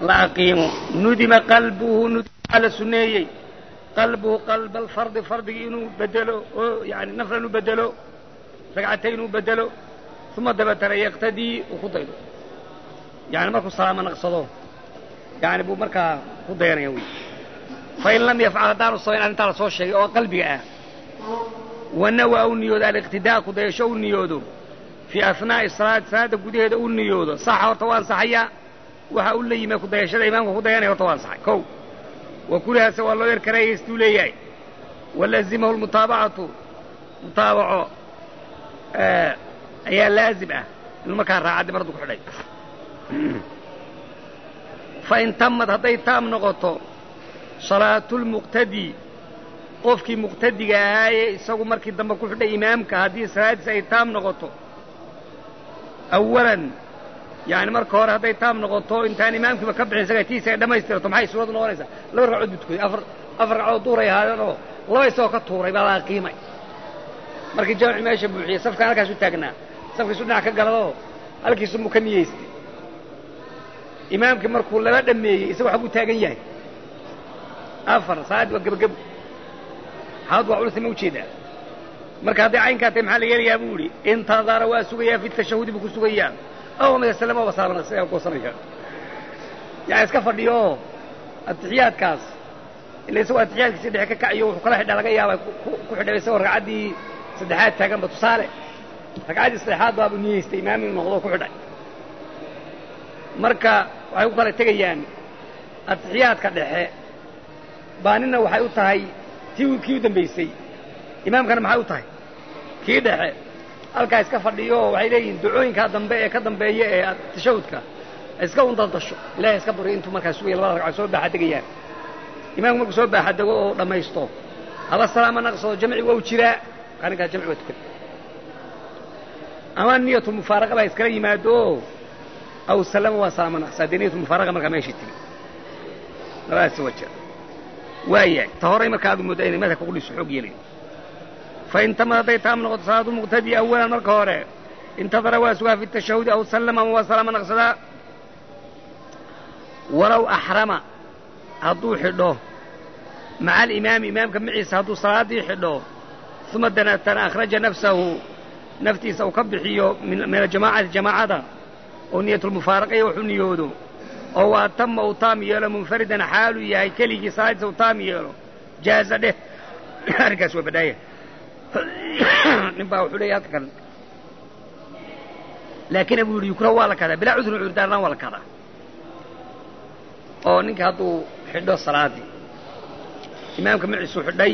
la aqiimo nudima qalbuhu ala sunneeyey qalbuhu qalba alfardi fardigii inuu bedelo oo yani naflan u bedelo ragcatayn u bedelo uma dabeetana yaqtadii uu ku daydo yani markuu salaamo naqsado yani buu markaa ku dayanaya wey fain lam yafcal haddaanu samayn arrintaa la soo sheegay oo qalbiga ah wanawa u niyoodo aliqtidaa ku dayasho u niyoodo fii ahnaa'i salaada gudaheeda u niyoodo saxa horta waa ansaxayaa waxa u la yimid ku dayashada imaamka ku dayanaya horta waa ansaxay kow wa kulihaase waa loo yar karaehaystuu leeyahay walazimahu lmutaabacatu mutaabaco ayaa laazim ah inuu markaa raacaddi maradu ku xidhay fain tamad hadday taam noqoto salaatulmuqtadi qofkii muqtadiga ahaayee isagu markii dambe ku xidhay imaamka haddii salaadiis ay taam noqoto awalan yani marka hore hadday taam noqoto intaan imaamkiiba ka bixin isaga tiisa ay dhammaystirato maxay suuraddu noqonaysaa laba ragcood buu tukaday afar ragcood duuray ahaadeen oo laba isagoo ka tuuray baa la aqiimay markii jamci meesha buuxiyey safkaan halkaas u taagnaa safkiisu dhinac ka galadoo halkiisumuu ka niyeystay imaamkii markuu laba dhammeeyey isagu xagguu taagan yahay afar salaaddi waa gebagebo xaalad waa culus ma ujeedaa marka hadday caynkaa tahay maxaa la yeelayaa buu idhi intadara waa sugayaa fi tashahudi buu ku sugayaa aw masalama waa salaamana sidaa goosanaya yani iska fadhiyo oo atixiyaadkaas ila isagoo atixiyaadkiisi dhexe ka kaciyo wuxuu kala xidhaa laga yaabaa ku xidhay isagoo ragcaddii saddexaad taaganba tusaale ragcaddii saddexaad baabuu niyeystay imaam inuu noqdo ku xidhay marka waxay ku kala tegayaan atixiyaadka dhexe baa nina waxay u tahay kii u dambaysay imaamkana maxay u tahay kii dhexe halkaa iska fadhiyo waxay leeyihiin ducooyinkaa dambe ee ka dambeeya ee tashahudka iska undaldasho ilahay iska bari intuu markaa sugaya labada ragcad soo baaxa degayaan imaamku markuu soo baaxa dego oo dhammaysto haba salaama naqsado jamci waa u jiraa arrinkaas jamci waa tukan ama niyatulmufaaraqa baa iskala yimaado oo aw salama waa salaama naqsaa dee niyatulmufaaraqa markaa meeshii tigi labadaasi waa jira waayahay ta horay markaa aadu moodaa inay madhabka qudhiisu xoog yeelayo fain tamad hadday taam noqoto salaatulmuqtadi awalan marka hore intadara waa sugaa fi tashahudi aw sallama ama waa salaama naqsadaa walow axrama hadduu xidho maca alimaami imaamka maciisa hadduu salaaddii xidho uma danatana akhraja nafsahu naftiisa uu ka bixiyo min aljamaacati jamaacada oo niyatulmufaaraqaya wuxuu niyoodo oo waa tama uu taam yeelo munfaridan xaaluu yahay keligii salaadiisa uu taam yeelo jaaza dheh arrinkaas waa badhaaya nin baa wuxuu leeyahy halka kan laakiin abuu yidhi yukrahu waa la kadaa bilaa cudrin cudurdaarlaan waa la kadaa oo ninka hadduu xidho salaaddii imaamka maciisuu xidhay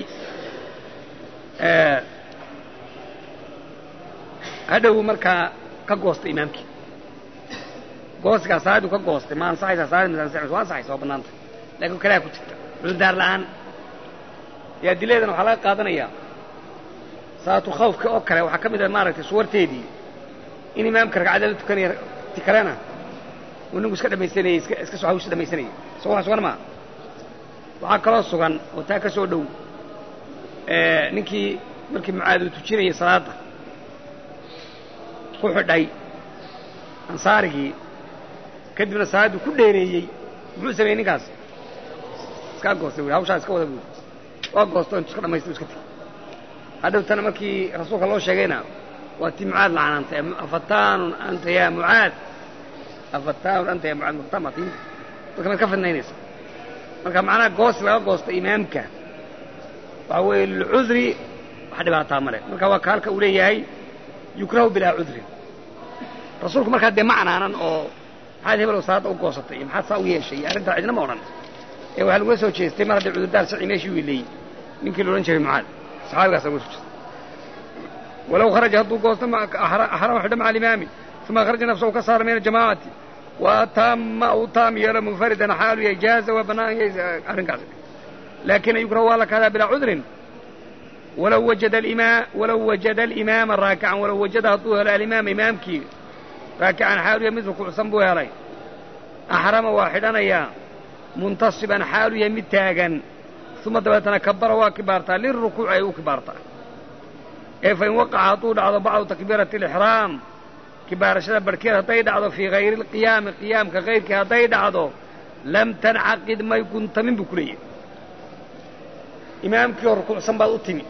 hadhow markaa ka goostay imaamkii goostigaa salaaddii ka goostay ma ansaxaysaa salaaddi ma ansaxaysa waa ansaxaysa waa bannaanta laakiin kalaa ku jirta cudurdaar la'aan iyo adiladeedana waxaa laga qaadanayaa salaatu khawfka oo kale waxaa ka mid ah maaragtay suwarteedii in imaamka ragcadda la tukanaya ti kalena uu ninku iska dhamaysanayey iska soo hawsha dhamaysanayay isagoo sugan maa waxaa kaloo sugan oo taa ka soo dhow ninkii markii mucaad uu tujinayay salaadda ku xidhay ansaarigii kadibna salaadduu ku dheereeyey muxuu sameeyey ninkaas iskaa goostay buui hawshaa iska wada buui waa goosto intu iska dhamaystay iska tegi hadhowtana markii rasuulka loo sheegayna waa tii mucaad lacanaantay afataanun anta yaa mucaad afataanun anta yaa mucaad muqtamatin dadka maad ka fidnaynaysa marka macnaha goosi laga goosta imaamka waxaa weeye lilcudri wax dhibaataa male marka waa ka halka uu leeyahay yukrahu bilaa cudrin rasuulku markaa dee ma canaanan oo maxaad hebel oo salaadda u goosatay iyo maxaad saa u yeeshay iyo arrintaa cidna ma odhan ee waxaa lagula soo jeestay mar haddii cudurdaar sharci meeshii wiileeyey ninkii la odhan jiray mucaad saxaabigaas lagula soo jeestay walow kharaja hadduu goosto axrama xidho maca alimaami uma akhraja nafsahu ka saara min aljamaacati wa taama uu taam yeelo munfaridan xaalu yahay jaaza waa bannaan yahay arrinkaas laakin yukrahu waa la kadaa bilaa cudrin walow wajada alimaama raakican walow wajada hadduu helo alimaama imaamkii raakican xaalu yahay mid rukuucsan buu helay axrama waa xidhanayaa muntasiban xaalu yahay mid taagan uma dabeetana kabara waa kibaartaa lirukuuci ay u kibaartaa ee fain waqaca hadduu dhacdo bacdu takbiirati alixraam kibaarashada barhkeed hadday dhacdo fii hayri alqiyaami qiyaamka kayrkii hadday dhacdo lam tancaqid may guntamin buu ku leeyahay imaamkii oo rukuucsan baad u timi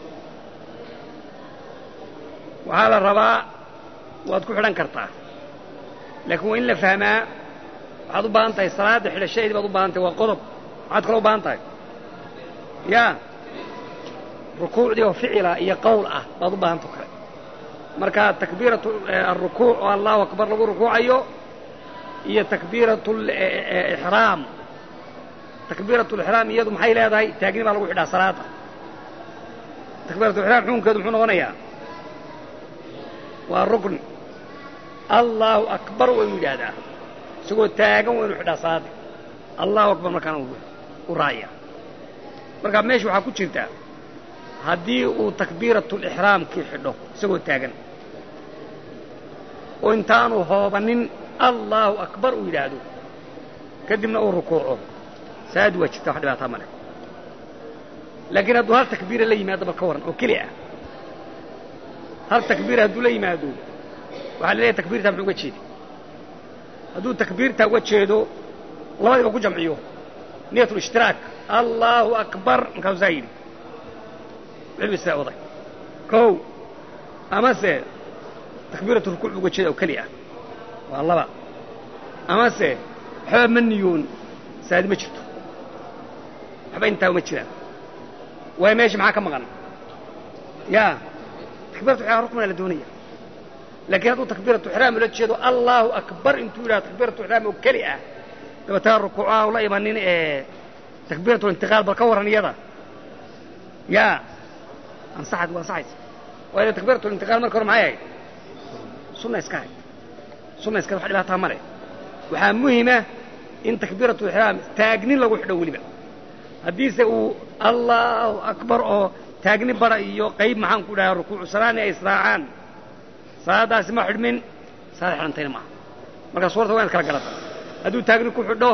waxaa la rabaa waad ku xidhan kartaa laakiin waa in la fahmaa waxaad u baahan tahay salaadda xidhashadeedii baad u baahan tahay waa qodob waxaad kaloo u baahan tahay yaa rukuucdii oo ficila iyo qowl ah baad u baahantao kale marka takbiiratu alrukuuc oo allahu akbar lagu rukuucayo iyo takbiiratu lixraam takbiiratu lixraam iyadu maxay leedahay taagni baa lagu xidhaa salaada takbiiratu lixraam xukunkeedu muxuu noqonayaa waa rukn allahu akbar waynu yidhaahdaa isagoo taagan waynu xidhaa salaada allahu akbar markaana u raacaya markaa meesha waxaa ku jirta haddii uu takbiiratulixraamkii xidho isagoo taagan oo intaanu hoobanin allahu akbar uu yidhaahdo kadibna uu rukuuco salaaddu waa jirta wax dhibaataa male laakiin hadduu hal takbiira la yimaado bal ka warran oo keli ah hal takbiira hadduu la yimaado waxaa la leeyahay takbiirtaa muxuu uga jeedi hadduu takbiirtaa uga jeedo labadiiba ku jamciyo niyatulishhtiraak allahu akbar markaasuu saa yidhi wixii sidaa waday kow amase takbiiratu rukuuc uga jeeda oo keli ah waa laba amase waxba ma niyoon salaadi ma jirto waxba intaa uma jiraan waayo meesha maxaa ka maqan yaa takbiiratu ixraam ruknaa la doonaya laakiin hadduu takbiiratu ixraam ula jeedo allahu akbar intuu yidhahdo takbiiratu ixraam oo keli ah dabeetana rukuucaha ula imanin takbiiratu intiqaal bal ka warran iyada yaa ansaxad waa ansaxaysa waayo takbiiratu intiqaal marka hore maxay ahayd sunna iska ahayd sunna iska wax dhibaataa male waxaa muhima in takbiiratu ixraam taagnin lagu xidho weliba haddiise uu allahu akbar oo taagni bara iyo qayb maxaan ku dhahaa rukuucu salaani ay israacaan salaadaasi ma xidhmin salaad xidhantayna maaha markaa suurta waa inaad kala garata hadduu taagni ku xidho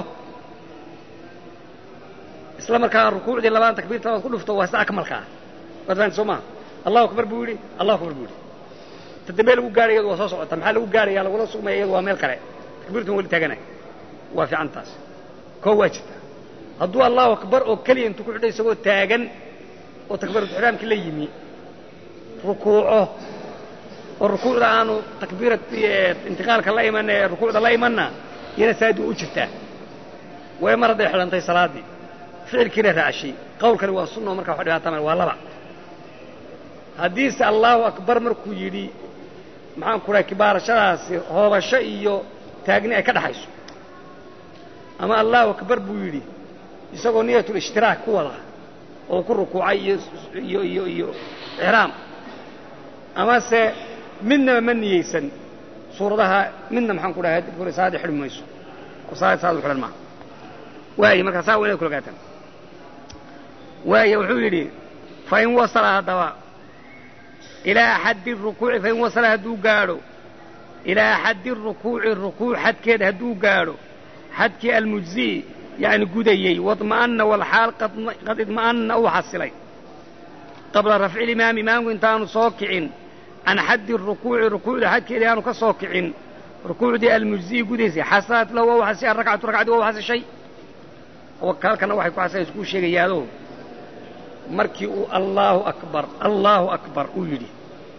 isla markaa rukuucdii labaan takbiirta labaad ku dhufto waa sida akmalkaa waad fahanti soo maha allahu akbar buu yidhi allahu akbar buu yidhi ta dambe lagu gaadhay iyadu waa soo socota maxaa lagu gaadhaya lagula sugmaya iyadu waa meel kale takbiirtun weli taaganay waa fiican taas koo waa jirta hadduu allahu akbar oo keliya intuu ku xidhay isagoo taagan oo takbiiratu ixraamkii la yimi rukuuco oo rukuucda aanu takbiirati intiqaalka la iman ee rukuucda la imanna iyana salaadii u jirtaa way mar hadday xidhantay salaaddii ficilkiina raacashay qawlkani waa sunna oo markaa wax dhibaataa male waa laba haddiise allahu akbar markuu yidhi maxaan ku dhahay kibaarashadaasi hoobasho iyo taagni ay ka dhaxayso ama allahu akbar buu yidhi isagoo niyatulishhtiraak ku wada oo ku rukuucay iyo ixraam amase midnaba ma niyeysan suuradaha midna maxaan ku dhahay salaadii xidhi mayso oo salaad u xidhan maaha waaye markaa saa waa inaad kula gaataan waaye wuxuu yidhi fain wasala haddaba ilaa xaddi rukuuci fain wasala hadduu gaadho ilaa xaddi rukuuci rukuuc xadkeeda hadduu gaadho xadkii almujzi'i yani gudayey waطma'anna walxaal qad idma'anna uu xasilay qabla rafci limaami imaamku intaanu soo kicin can xaddi rukuuci rukuucda xadkeedii aanu ka soo kicin rukuucdii almujzi'i gudaysay xasalat lahu waa xasishay arrakcatu ragcadii waa xasishay halkana waxay ku xasilaysa kuu sheegayaado markii uu allahu akbar uu yidhi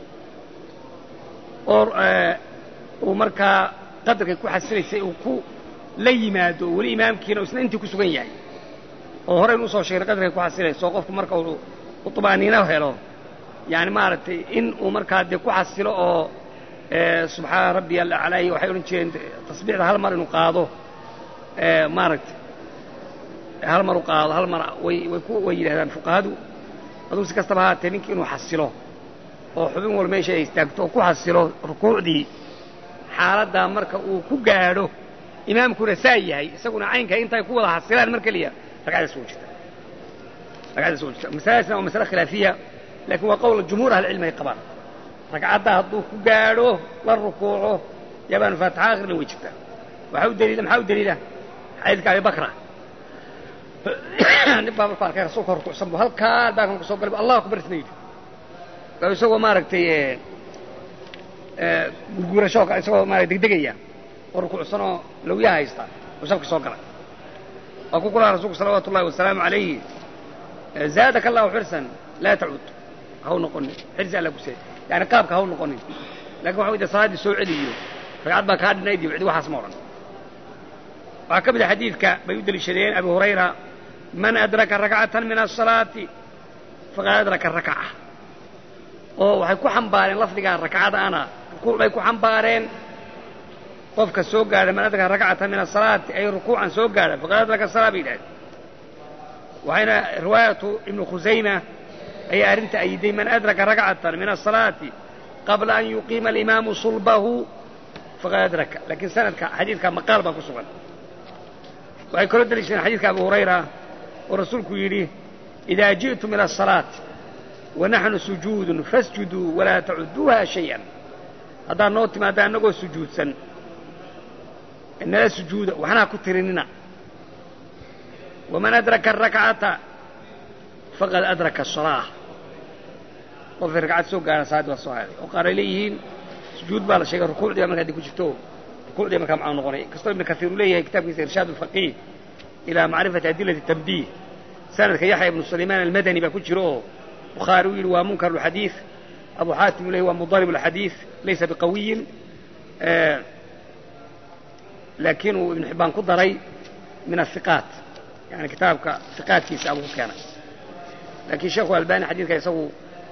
oo uu markaa qadarkay ku xasilaysay uu ku la yimaado weli imaamkiina isna intii ku sugan yahay oo horaynu usoo sheegnay qadarkay ku xasilayso oo qofku marka uu طmaaniino helo yani maaragtay in uu markaa dee ku xasilo oo subxaana rabbiya alaclaa iyo waxay odhan jireen tasbiixda hal mar inuu qaado maaragtay hal mar u qaado hal mar way yidhahdaan fuqahadu adugu si kastaba haatee ninkii inuu xasilo oo xubin wal meesha ay istaagto oo ku xasilo rukuucdii xaaladdaa marka uu ku gaadho imaamkuna saa yahay isaguna caynka intay ku wada xasilaan mar keliya ragcadaas wuu jirta masaladaasna waa masale khilaafiya laakiin waa qowl jumhuur ahlicilmi ay qabaan ragcadda hadduu ku gaadho la rukuuco yabaanu faatixa akhrilan way jirtaa maxaa u daliila xadiidka abi bakra nin baa markuu arkay rasuulka rukuucsan bu halkaa albaabkan ku soo galay allahu akbar isna yidhi waa isagoo maaragtay gurgurasho isagoo maarata degdegaya oo rukuucsan oo lawyaha haysta oo safka soo galay وكل رسول صلوات الله والسلام عليه زادك الله حرصا لا تعود هو نقولني حرص على كسي يعني قابك هو نقولني لكن وحده صادي سعودي فقعد بك هذا نيدي وعدي وحاس مورا وكبد حديثك بيدل الشريين أبي هريرة من أدرك ركعة من الصلاة فقد أدرك الركعة waxay ku xambaareen lafdiga rak'ada ana rukuuc ku xambaareen qofka soo gaaray manadka rak'ata min as-salaati ay rukuucan soo gaaray faqad adraka as-salaata waxayna riwaayatu ibn Khuzayma ay arinta ayday man adraka rak'atan min as-salaati qabla an yuqima al-imam sulbahu faqad adraka lakin sanadka hadithka maqal ba ku sugan waxay kala dalisheen hadithka Abu Hurayra oo rasuulku yiri idha ji'tum ila as-salaati ونحن سجود فاسجدوا ولا تعدوها شيئا هذا نوت ما دا نغو سجود سن إننا سجود وحنا كترننا ومن أدرك الركعة فقد أدرك الصلاة وفي ركعة سوق على سعد والصحابي وقال إليهن سجود بالا شيء ركوع دي أمريكا دي كجتوه ركوع دي أمريكا معاون غني كستوى ابن كثير ليه كتاب إرشاد الفقيه إلى معرفة أدلة التبديه سنة يحيى بن سليمان المدني بكجروه بخاري ومنكر الحديث أبو حاتم له ومضارب الحديث ليس بقوي لكنه ابن حبان قدري من الثقات يعني كتاب ثقات كيس أبو كان لكن شيخ الألباني حديث كيسو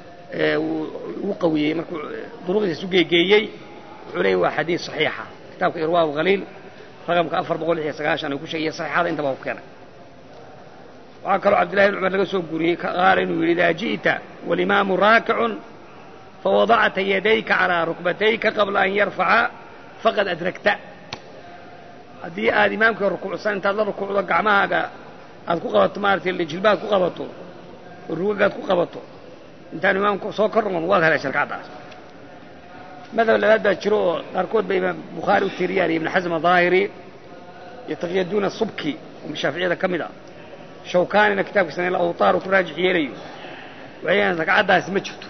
وقوي ضروغ يسوقي جيي عليه وحديث صحيحة كتاب إرواء وغليل رقم كأفر بقول لي سقاش أنا كل شيء صحيح هذا أنت أبو كان وعكروا عبد الله بن عمر لقى سوقري قال إنه إذا جئت والإمام راكع فوضعت يديك على ركبتيك قبل أن يرفع فقد أدركت هذه إمامك الركوع سنة الله ركوع وقع معها قد قبضت مارتي اللي جلبات قبضته والركوع قد قبضته انت إمامك سوكر من واضح ليش القعدة ماذا ولا هذا تشروع أركود بين بخاري والترياني ابن حزم الظاهري يتغيدون الصبكي ومشافعية كمدا شوكان إن كتاب سنة الأوطار وكراجح يليه وعيان ركعتها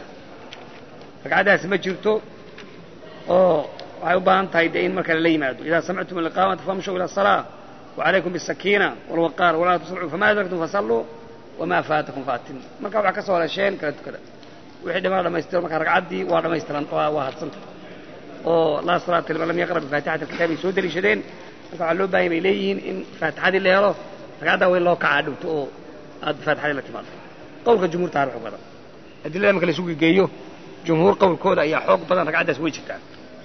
سمجرته وعيوبان تايدين مركا اللي مادوا إذا سمعتم الإقامة فامشوا إلى الصلاة وعليكم بالسكينة والوقار ولا تصرعوا فما أدركتم فصلوا وما فاتكم فاتن مركا وعكسوا ولا شيء كذا وحيد ما يستر مركا ركعتي ولا ما يستر أنطوا واحد صنف لا صلاة لمن لم يقرأ بفاتحة الكتاب يسود لشدين وقالوا باهم إليهن إن فاتحة اللي يراه ركعتها وين لو كعدوا فاتحة الاتمام قولك الجمهور تعرف هذا أدلة ما كان يسوق جيو جمهور قول كودا يا حق بدل ركعتها سويتشك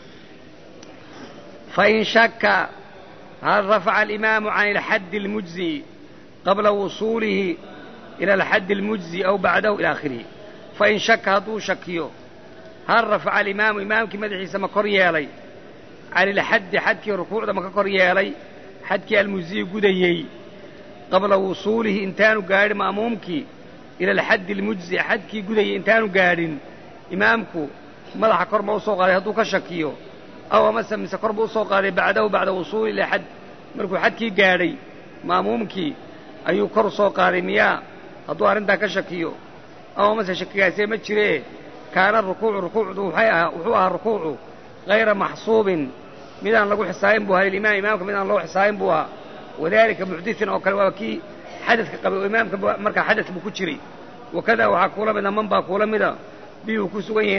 فإن شك هل رفع الإمام عن الحد المجزي قبل وصوله إلى الحد المجزي أو بعده إلى آخره فإن شك هذو شكيو هل رفع الإمام إمامك مدحي سما كوريالي عن الحد حدك ركوع ده ما كوريالي حدك المجزي قديي قبل وصوله إنتانو قارن مأمومك إلى الحد المجزي حدك قديي إنتانو قارن إمامك مدح كرم وصوق عليه هذو كشكيو أو مثلا من سكرب وصوق عليه بعد وصول إلى حد مركو حدك قاري مأمومك أيو كر صوق عليه مياه هذو أرندا كشكيو أو مثلا شكيا سيما تشريه كان الركوع وحوها الركوع غير محصوب من أن لقوا حسائن بها للإمام إمامك من أن لقوا حسائن بها وذلك محدث أو كالواكي حدث قبل إمامك مركا حدث بكتشري وكذا وحقولا من من باقولا ماذا بيوكسويه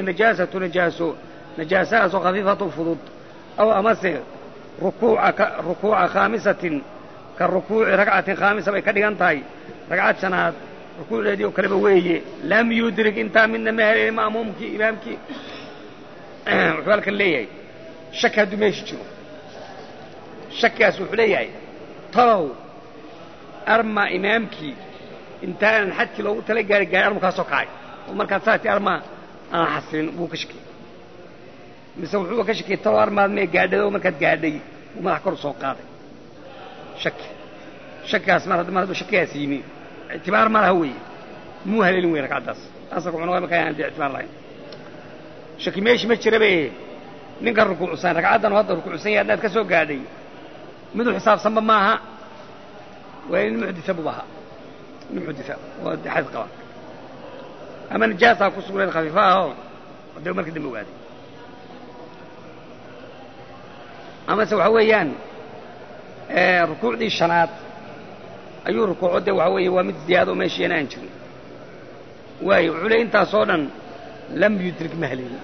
نجاسة خفيفة الفضود أو أمسه ركوع خامسة كالركوع ركعة خامسة بكذا أنتهي ركعة سنوات ركوع الذي وكلبويه لم يدرك انت من مهر مأمومك إمامك وحبالك اللي شك هدو ميشتو شك يسوح لي طلو أرمى إمامك انتان حتى لو تلقى رجال أرمى كاسوكاي ومركز ساتي أرمى أنا حسين بو كشكي مسوحوا كشكي طلو أرمى مي قاعدة ومركز قاعدة وما أحكر سوقاتي شك أسمع هذا شك ياسيمي اعتبار ما هوي مو هلين وين ركعتاس أصدق عنوان ما كان عندي اعتبار لاين شكي ماشي متشربه نقدر ركوع سنة ركعتنا وهذا ركوع سنة أدنى كسوق قاعدين مدو حساب صمم معها وين المحدثة بها المحدثة ودي حد قوان أما نجاسة كسورة خفيفة هو وديو مركز دمو قاعدين أما سوى حويان ركوع دي الشنات ayuu rukuuco dee waxa weeye waa mid ziyaado oo meeshiina aan jirin waayo wuxuu leey intaasoo dhan lam yudrik ma haleelin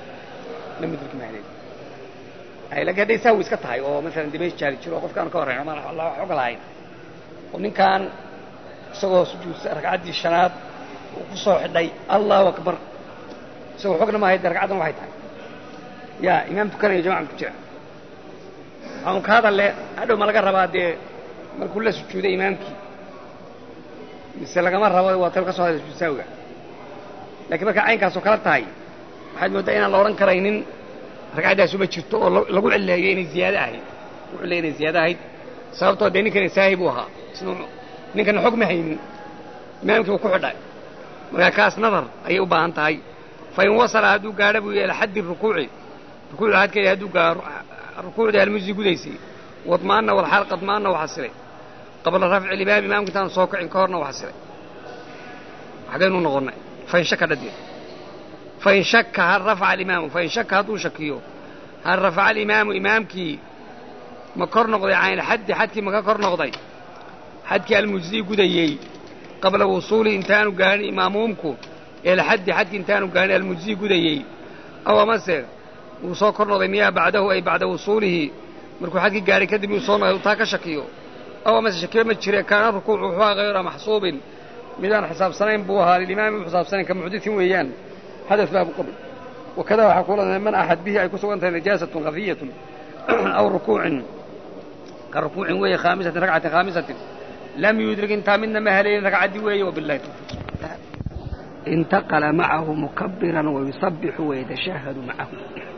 ay laakiin hadday saawi iska tahay oo masalan dimeesh jaari jiro oo qofkaan ka horreyn ama Allah wax oga lahayn oo ninkaan isagoo sujuudsan ragcaddii shanaad uu ku soo xidhay Allahu akbar isagoo xogna ma hayda ragcaddan waxay tahay yaa imaam tukanaya jamaaca ku jira aan ka hadal leh hadhow ma laga rabaa dee markuu la sujuuday imaamkii mise lagama rabo waa tal ka soo hadasho saawiga laakiin marka caynkaas oo kala tahay waxaad moodaa inaan la odhan karaynin ragcaddaas uma jirto oo lagu cileeyay inay ziyaado ahayd sababtoo dee ninkani saahib u ahaa ninkana xog ma haynin imaamkii uu ku xidhay markaa kaas nadar ayay u baahan tahay fa in wasala hadduu gaadho buu ila xaddi rukuuci rukuucda hadkeeda hadduu gaaro rukuucda halmusii gudaysay wadmaanna walxaal qadmaanna u xasilay qabla rafci limaam imaamka intaan soo kicin ka horna u xasilay xagaynu noqonnay fain shaka dhadee fain shaka hal rafaca alimaamu fain shaka hadduu shakiyo hal rafaca alimaamu imaamkii ma kor noqday cayn xaddi xadkii ma ka kor noqday xadkii almujzii gudayey qabla wusuuli intaanu gaarin imaamuumku ila xaddi xadkii intaanu gaarin almujzii gudayey aw amase wuu soo kor noqday miyaa bacdahu ay bacda wusuulihi markuu xadkii gaaray kadib uu soo noqday taa ka shakiyo aw amase shakiyo ma jire kaana rukuucu wuxuu ahaa hayra maxsuubin midaan xisaabsanayn buu ahaa lilimaami u xisaabsanayn ka muxdithin weeyaan xadaf baabu qabl wakada waxaa kuula man axad bihi ay ku sugan tahay najaasatun khafiyatun aw rukuucin ka rukuucin weeye khaamisatin ragcatin khaamisatin lam yudrik intaa midna ma haleelin ragcaddii weeye wabillahi tawfiiq intaqala macahu mukabbiran wayusabbixu wayatashahadu macahu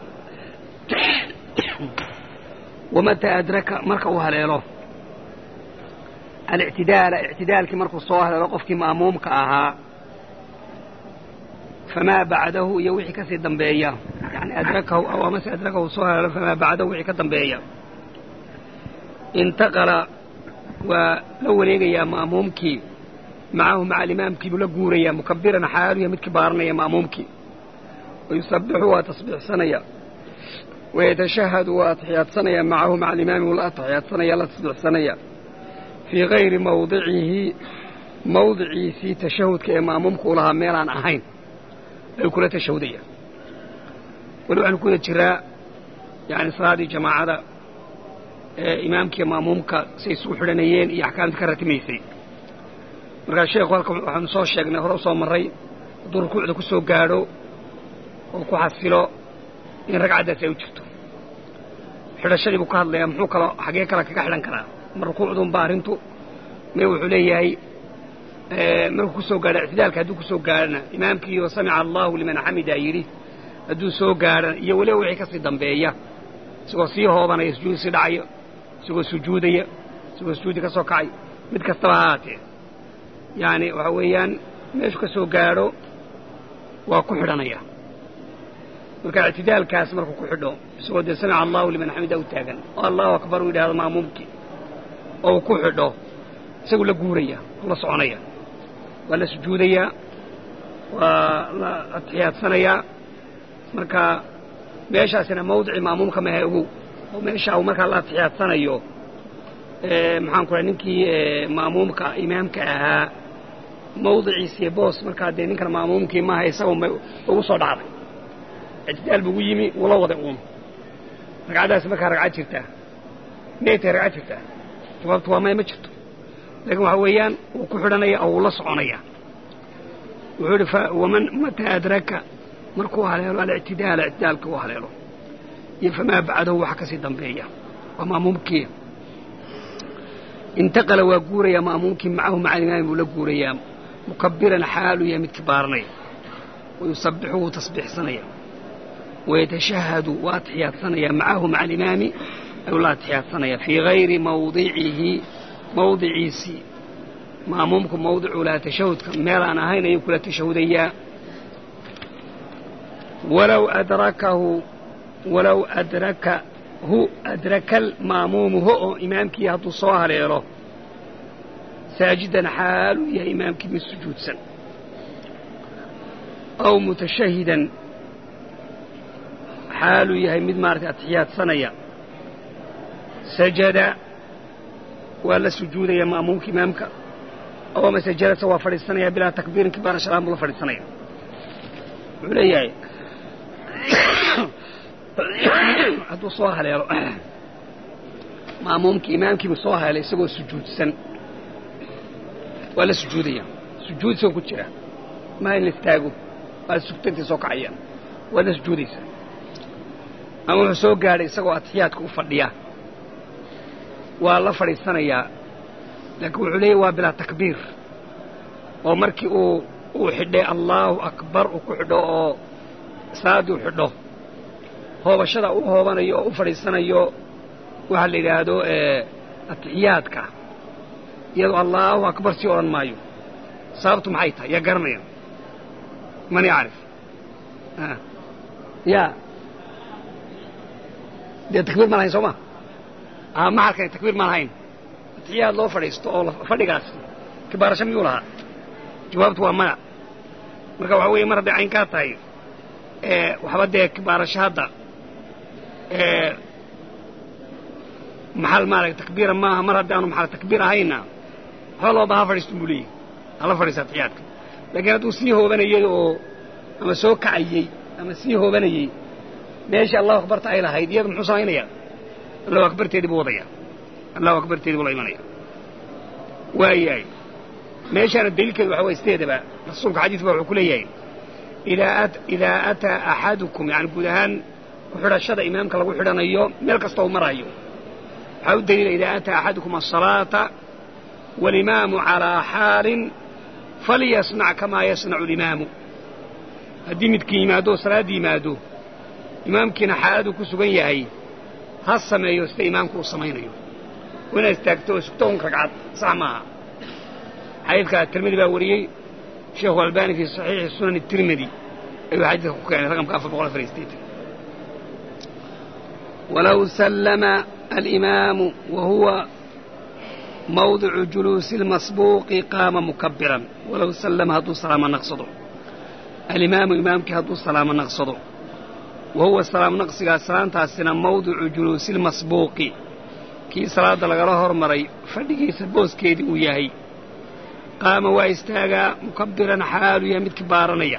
wamataa adraka marka uu haleelo الاعتدالkii markuu soo haleelo qofkii ma'muumka ahaa famaa bacdahu iyo wixii kasii dambeeya yani adrakahu aw amase adrakahu soo haleelo famaa bacdahu wixii ka dambeeya intaqala waa la wareegayaa ma'muumkii macahu maca alimaamkii buu la guurayaa mukabbiran xaaluya mid kibaaranaya ma'muumkii wayusabbixu waa tasbiixsanaya wayatashahadu waa atixiyaadsanaya macahu maca alimaami wuu la atixiyaadsanaya la tasbiixsanaya fii gayri mawdiciisii tashahudka ee ma'muumka u lahaa meelaan ahayn ayuu kula tashahudayaan weli waxaanu ku wada jiraa yani salaaddii jamaacada ee imaamkiiyo ma'muumka say isugu xidhanayeen iyo axkaamtii ka ratimaysay markaa sheekhu halka waxaanu soo sheegnay hore u soo marray hadduu rukuucda ku soo gaadho oo ku xasilo in ragcaddaasi ay u jirto xidhashadii buu ka hadlayaa muxuu kaloo xaggee kale kaga xidhan karaa ma rukuucduunba arrintu me wuxuu leeyahay markuu ku soo gaadho ictidaalka hadduu ku soo gaadhana imaamkiioo samica allahu liman xamida yidhi hadduu soo gaadhana iyo weliba wixii ka sii dambeeya isagoo sii hoobanaya sujuudi sii dhacayo isagoo sujuudaya isagoo sujuudi ka soo kacay mid kastaba ha haatee yani waxa weeyaan meeshu ka soo gaadho waa ku xidhanaya marka ictidaalkaas markuu ku xidho isagoo dee samica allahu liman xamida u taagan oo allahu akbar u yidhahdo ma'muumkii oo uu ku xidho isagu la guuraya oo la soconaya waa la sujuudayaa waa la atixiyaadsanaya marka meeshaasina mawdicii ma'muumka maha ogow oo meesha uu markaa la atixiyaadsanayo maxaan ku rahay ninkii ma'muumka imaamka ahaa mawdiciisiiyo boos markaa dee ninkan ma'muumkii maaha isagoo ugu soo dhacday ictidaal bugu yimi wuu la waday uun ragcaddaasi markaa ragcad jirtaa miyay tahay ragcad jirtaa jawaabtu waa maya ma jirto laakiin waxa weeyaan wuu ku xidhanaya oo wuu la soconaya wuxuu idhi waman mataa adraka markuu haleelo alictidaala ictidaalka uu haleelo iyo famaa bacdahu waxa kasii dambeeya waa ma'muumkii intaqala waa guurayaa ma'muumkii macahu maca alimaami buu la guurayaa mukabbiran xaalu yahay mid kibaaranaya wayusabbixu wuu tasbiixsanaya wayatashahadu waa atixiyaadsanaya macahu maca alimaami ayuu la atixiyaadsanaya fii gayri mawdiciisii ma'muumku mawdicu laha tashahudka meel aan ahayn ayuu kula tashahudayaa walow adraka alma'muumu ho oo imaamkii hadduu soo haleelo saajidan xaaluu yahay imaamkii mid sujuudsan aw mutashahidan xaaluu yahay mid maaragtay atixiyaadsanaya sajada waa la sujuudaya ma'muumka imaamka أو مثل جلس وفرد السنة بلا تكبير كبار شرام الله فرد السنة عليا هذا صواها لي ما ممكن إمامك بصواها لي سوى سجود سن ولا سجودية سجود سوى كتيرة ما ينستاقوا ولا سكتنتي سوى عيان ولا سجودي سن أما سوى قاري سوى أتحياتك وفردية والله فرد السنة لكن عليه بلا تكبير ومركي وحده الله أكبر وكحده ساد وحده هو بشرة هو بنيو وفريسنا يو وهل هذا التحياتك يدو الله أكبر سيورا مايو صارتم حيتها يا قرنيا من يعرف يا دي تكبير مالهين سوما ما حركة تكبير مالهين التحيات لو فريستو فريقاس كبار شميولها جوابته ومنع marka waxa weeye mar haday cayn ka tahay waxba de kibaarashada maxal maalig takbiira ma mar haday aanu maxal takbiir ahayna holo baa fariisto mulay ala fariisat iyadka laakiin haduu sii hoobanayay oo ama soo kacayay ama sii hoobanayay meesha Allah akbarta ay lahayd iyada muxuu sameeynaya Allah akbarteedii buu wadaya Allah akbarteedii buu iimanaya waayay meeshaan daliilkeedu waxa way isteedaba rasuulka xadiis baa wuxuu ku leeyahay ila ata ahadukum yani gudahan xirashada imaamka lagu xiranayo meel kasta oo marayo waxa uu daliil ila ata ahadukum as-salata wal imaamu ala halin falyasna' kama yasna'u al-imam hadii midkii yimaado salaadii yimaado imaamkina xaaladu ku sugan yahay ha sameeyo sida imaamku uu sameeyo wana istaagto sugtoon ragcad saxmaa حديث الترمذي باوريي شيخ الألباني في صحيح السنن الترمذي أي حديث كان رقم كافر بقول فريستيت ولو سلم الإمام وهو موضع جلوس المسبوق قام مكبرا ولو سلم هدو السلام نقصده الإمام إمامك هدو السلام نقصده وهو السلام نقصك السلام تاسنا موضع جلوس المسبوق كي صلاة لغرهر مري فدقي سبوس كيدي وياهي قام واستاغا مكبرا حال يمد كبارنيا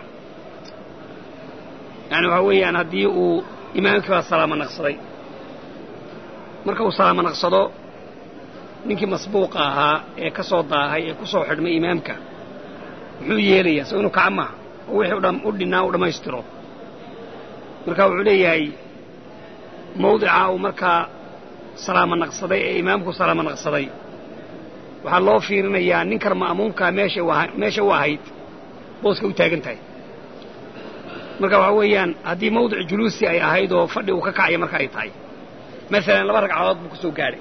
يعني هو يعني هدي إمامك السلام نقصدي marka uu salaam naqsado ninkii masbuuq ahaa ee ka soo daahay ee ku soo xidhmay imaamka wuxuu yeelayaa soo inuu kacma oo wixii u dhinaa u dhameystiro marka wuxuu leeyahay mawdica uu marka salaam naqsaday ee imaamku salaam naqsaday waxa loo fiirinayaa ninka ma'muumka meesha wahayd booska u taagan tahay marka waxa weeyaan hadii mawdic juluusi ay ahayd oo fadhi uu ka kacay marka ay tahay مثلا لبا ركعات بو كسو غاري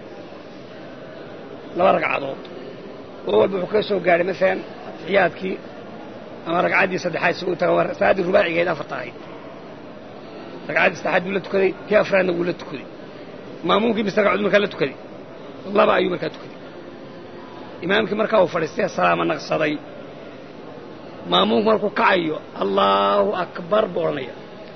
لبا ركعات oo walba wuxuu ka soo gaaray مثلا xiyaadkii ama ragcadii saddexaad soo taawar saadi rubaacigeed afartaay ragcadii saddexaad uu la tukaday tii afraadna uu la tukaday maamulkii bis ragcad markaa la tukaday laba ayuu markaa tukaday imaamkii markaa uu fadhiistay salaama naqsaday maamulku markuu kacayo Allahu akbar boornaya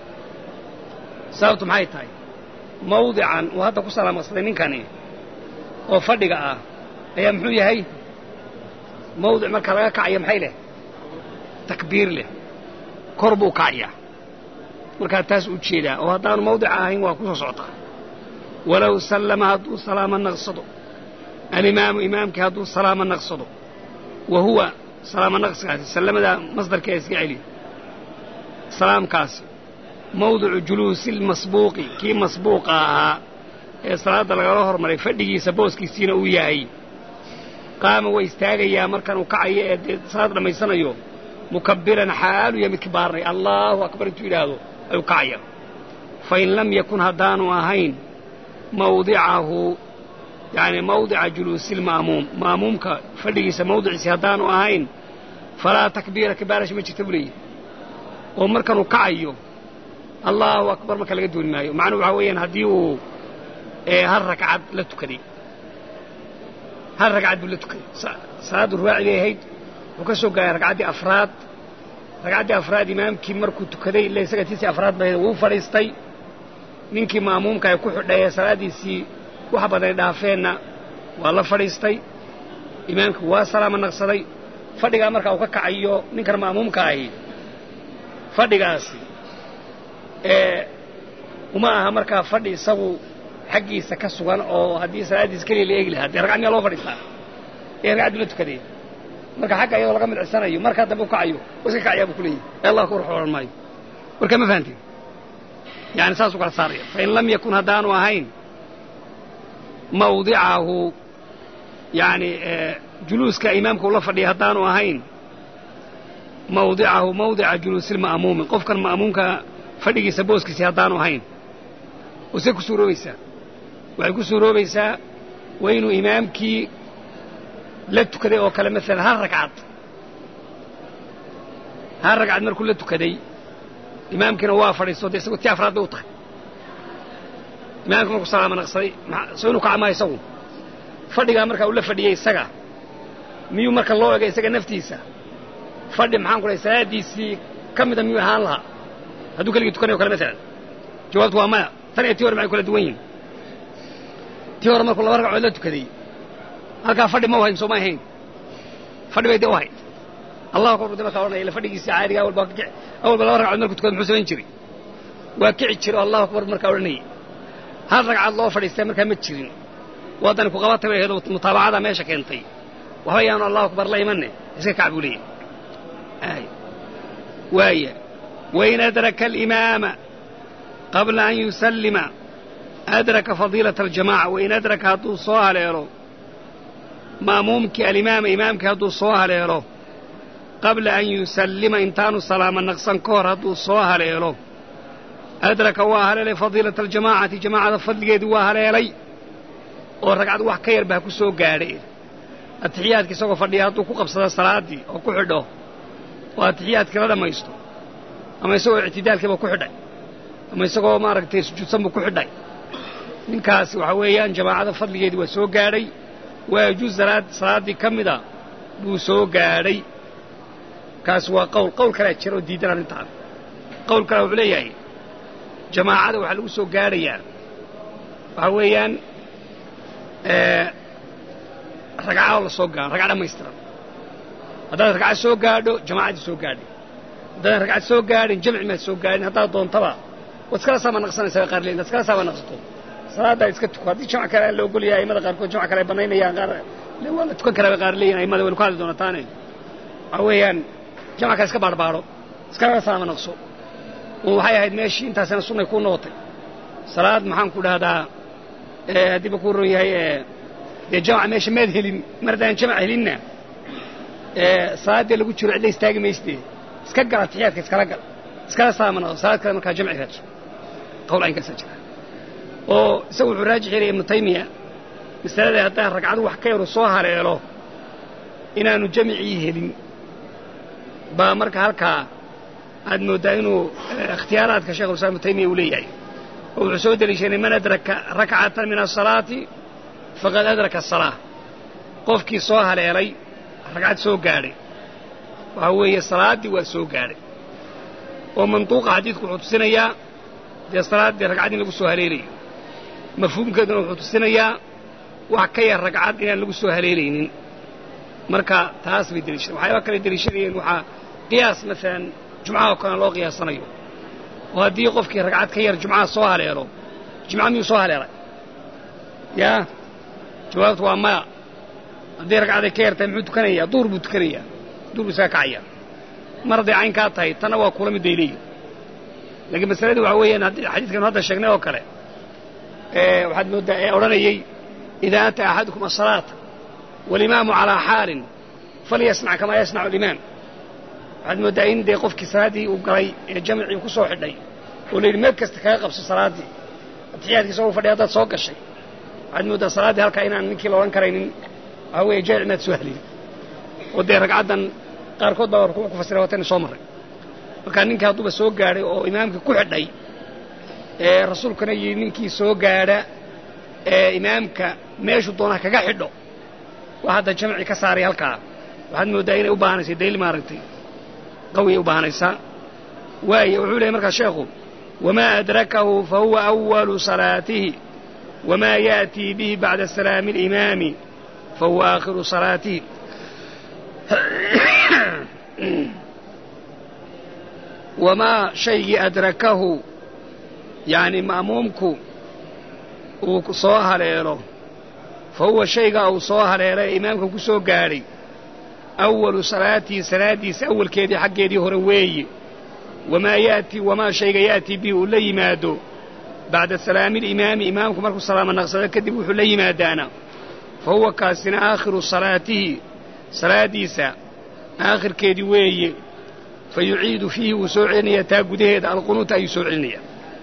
sababtu maxay tahay موضعا وهذا كسر مسلمين كاني أو فدقة أيام حوي هاي موضع ما كلا كعيا محيله تكبير له قربه كعيا مركز تاس وتشيله وهذا موضع هاي وكسر صوته ولو سلم هذا سلاما نقصده الإمام إمامك هذا سلاما نقصده وهو سلاما نقصده سلم هذا مصدر كيس علي سلام كاس موضع جلوس المسبوق كي مسبوقها صلاة الغرهر مري فدغي سبوسكي سينا وياي قام واستاغيا مركن وكعي صلاة لما يسنيو مكبرا حال يمكبار الله اكبر تيلاو اي كعيا فإن لم يكن هدان واهين موضعه يعني موضع جلوس المأموم مأمومك فدغي موضع سهدان واهين فلا تكبير كبارش ما تبلي ومركن وكعيو الله أكبر ما كان يقدر مايو معناه عويان هديو هالركعة لا تكدي هالركعة لا تكدي صاد الرواعي هيد وكسو جاي ركعة أفراد إمام كي مركو تكدي إلا يسقطي أفراد بين وفريستي من كي مأموم كي يكون حدا صلادي سي وحبنا دافعنا والله فريستي إمام كوا سلام النقصدي fadhigaa markaa uu ka kacayo ninkan ma'muumka ahi fadhigaasi uma aha markaa fadhi isagu xaggiisa ka sugan oo haddii salaaddiisa keliya la eegi lahaa dee ragcad miyaa loo fadhiistaa ee ragcaddu la tukadee marka xagga iyadoo laga midcisanayo markaa dambe u kacayo oo iska kacayaa buu ku leeyahy ee allah ku ruux odhan maayo warka ma fahanteen yani saasuu kala saaraya fain lam yakun haddaanu ahayn mawdicahu yani juluuska imaamka ula fadhiya haddaanu ahayn mawdicahu mawdica juluusilma'muumi qofkan ma'muumka fadhigiisa booskiisii haddaanu ahayn wasay ku suuroobaysaa waxay ku suuroobaysaa waa inuu imaamkii la tukaday oo kale maalan hal ragcad markuu la tukaday imaamkiina waa fadhiisto dee isagu tii afraad bay u tahay imaamka markuu salaama naqsaday soo inuu kaca maayo isagu fadhigaa markaa uu la fadhiyey isaga miyuu marka loo egay isaga naftiisa fadhi maxaan ku dhahay salaaddiisii ka mida miyuu ahaan lahaa hadduu keligii tukanayo o kale maalan jawaabtu waa maya tan iyo tii hore maxay kula duwan yihin tii hore markuu laba ragcood la tukaday halkaa fadhi ma u hayn soo ma ahayn fadhi bay dee u hayd allahu akbar de markaa odhanaya ila fadhigiisii caadiga awalba laba ragcood markuu tukado muxuu samayn jiray waa kici jiro allahu akbar markaa odhanayay hal ragcad loo fadhiistay markaa ma jirin waddani ku qabatay bay ahayd mutaabacada meesha keentay waxba yaanu allahu akbar la imanne iska kac buu leeyahay waaya wain adraka alimaama qabla an yusallima adraka fadiilata aljamaca wain adraka hadduu soo haleelo ma'muumkii alimaama imaamkii hadduu soo haleelo qabla an yusallima intaanu salaama naqsan ka hor hadduu soo haleelo adraka waa haleelay fadiilata aljamaacati jamaacada fadligeedii waa haleelay oo ragcad wax ka yar baa ku soo gaadhay atixiyaadka isagoo fadhiya hadduu ku qabsada salaaddii oo ku xidho oo atixiyaadkii la dhammaysto ama isagoo ictidaalkiiba ku xidhay ama isagoo maaragtay sujuudsan buu ku xidhay ninkaasi waxa weeyaan jamaacada fadligeedii waa soo gaadhay waa juuz salaaddii ka mida buu soo gaadhay kaasi waa qowl kalea jira oo diidan arrintaan qowl kale wuxuu leeyahay jamaacada waxaa lagu soo gaadhayaa waxaa weeyaan ragcadoo la soo gaadho ragca dhammaystiran haddaad ragcad soo gaadho jamaacaddii soo gaadhay haddaadan ragcad soo gaadhin jamci maad soo gaadhin haddaad doontaba waad iskala saama naqsanaysaa bay qaar leeyihin ad iskala saama naqsato salaaddaa iska tuko haddii jamc kale la ogol yahay aimada qaarkood jamc kale ay bannaynayaan qaar waa la tukan karaa bay qaar leeyihin aimada waynu ku hadli doonataane waxaa weeyaan jamc kale iska baadhbaadho iskala saama naqso waxay ahayd meeshii intaasina sunnay kuu noqotay salaad maxaan ku dhahdaa haddiiba kuu ron yahay dee jamca meesha maad helin mar haddaan jamc helinna salaaddee lagu jiro cidla istaagi maysdee iska gal atixiyaadka iskala gal iskala saama naqso salaad kale markaa jamci raadso qowl aynkaasaa jira oo isagu wuxuu raajix yeelaya ibnu taymiya masalada haddaan ragcadu wax ka yaru soo haleelo inaanu jamcii helin baa marka halkaa aad mooddaa inuu ikhtiyaaraadka shekhulislaam ibnu taymiya uu leeyahay oo wuxuu soo deliishanay man adraka rakcatan min asalaati faqad adraka asalaa qofkii soo haleelay ragcad soo gaadhay waxaa weeye salaaddii waa soo gaadhay oo mantuuqa xadiidku wuxuu tusinayaa dee salaaddii ragcad in lagu soo haleelayo mafhuumkeeduna wuxuu tusinayaa wax ka yar ragcad inaan lagu soo haleelaynin marka taas bay deliishadeen waxyaaba kale deliishadayeen waxaa qiyaas maalan jumcaha oo kale loo qiyaasanayo oo haddii qofkii ragcad ka yar jumcaha soo haleelo jumca miyuu soo haleelay yaa jawaabtu waa maya haddii ragcaday ka yartahay muxuu tukanayaa duhur buu tukanayaa duhur buu isaga kacaya mar hadday caynkaa tahay tanna waa kula midday leeyihin laakiin masaladii waxaa weeyaan xadiidkanu hadda sheegnay oo kale waxaad mooddaa ee odhanayey idaa ata axadukum asalaata walimaamu calaa xaalin falyasnac kamaa yasnacu alimaam waxaad mooddaa in dee qofkii salaaddii uu galay ee jamcii ku soo xidhay oo la yidhi meel kasta kaga qabso salaaddii atixiyaadkiisa u fadhiya haddaad soo gashay waxaad mooddaa salaaddii halkaa inaan ninkii la odhan karaynin waxaa weeye jamci maad soo helin oo dee ragcaddan qaarkood baa rukuuc ku fasira wataynu soo marray markaa ninkii hadduuba soo gaadhay oo imaamkii ku xidhay rasuulkuna yidhi ninkii soo gaadha imaamka meeshuu doonaa kaga xidho waa hadda jamci ka saaray halkaa waxaad mooddaa inay u baahanaysa daliil maaragtay qawiyay u baahanaysaa waayo wuxuu leeyay markaa sheekhu wamaa adrakahu fahuwa awalu salaatihi wamaa ya'tii bihi bacda salaami alimaami fahuwa aakhiru salaatihi wamaa shaygii adrakahu yacni ma'muumku uu soo haleelo fa huwa shayga uu soo haleelay imaamka ku soo gaadhay awalu salaatihi salaaddiisa awalkeedii xaggeedii hore weeye wamaa shayga ya'tii bihi uu la yimaado bacda salaami alimaami imaamku markuu salaamo naqsado kadib wuxuu la yimaadaana fa huwa kaasina aakhiru salaatihi salaaddiisa aakhirkeedii weeye fa yuciidu fiihi wuu soo celinayaa taa gudaheeda alqunuuta ayuu soo celinayaa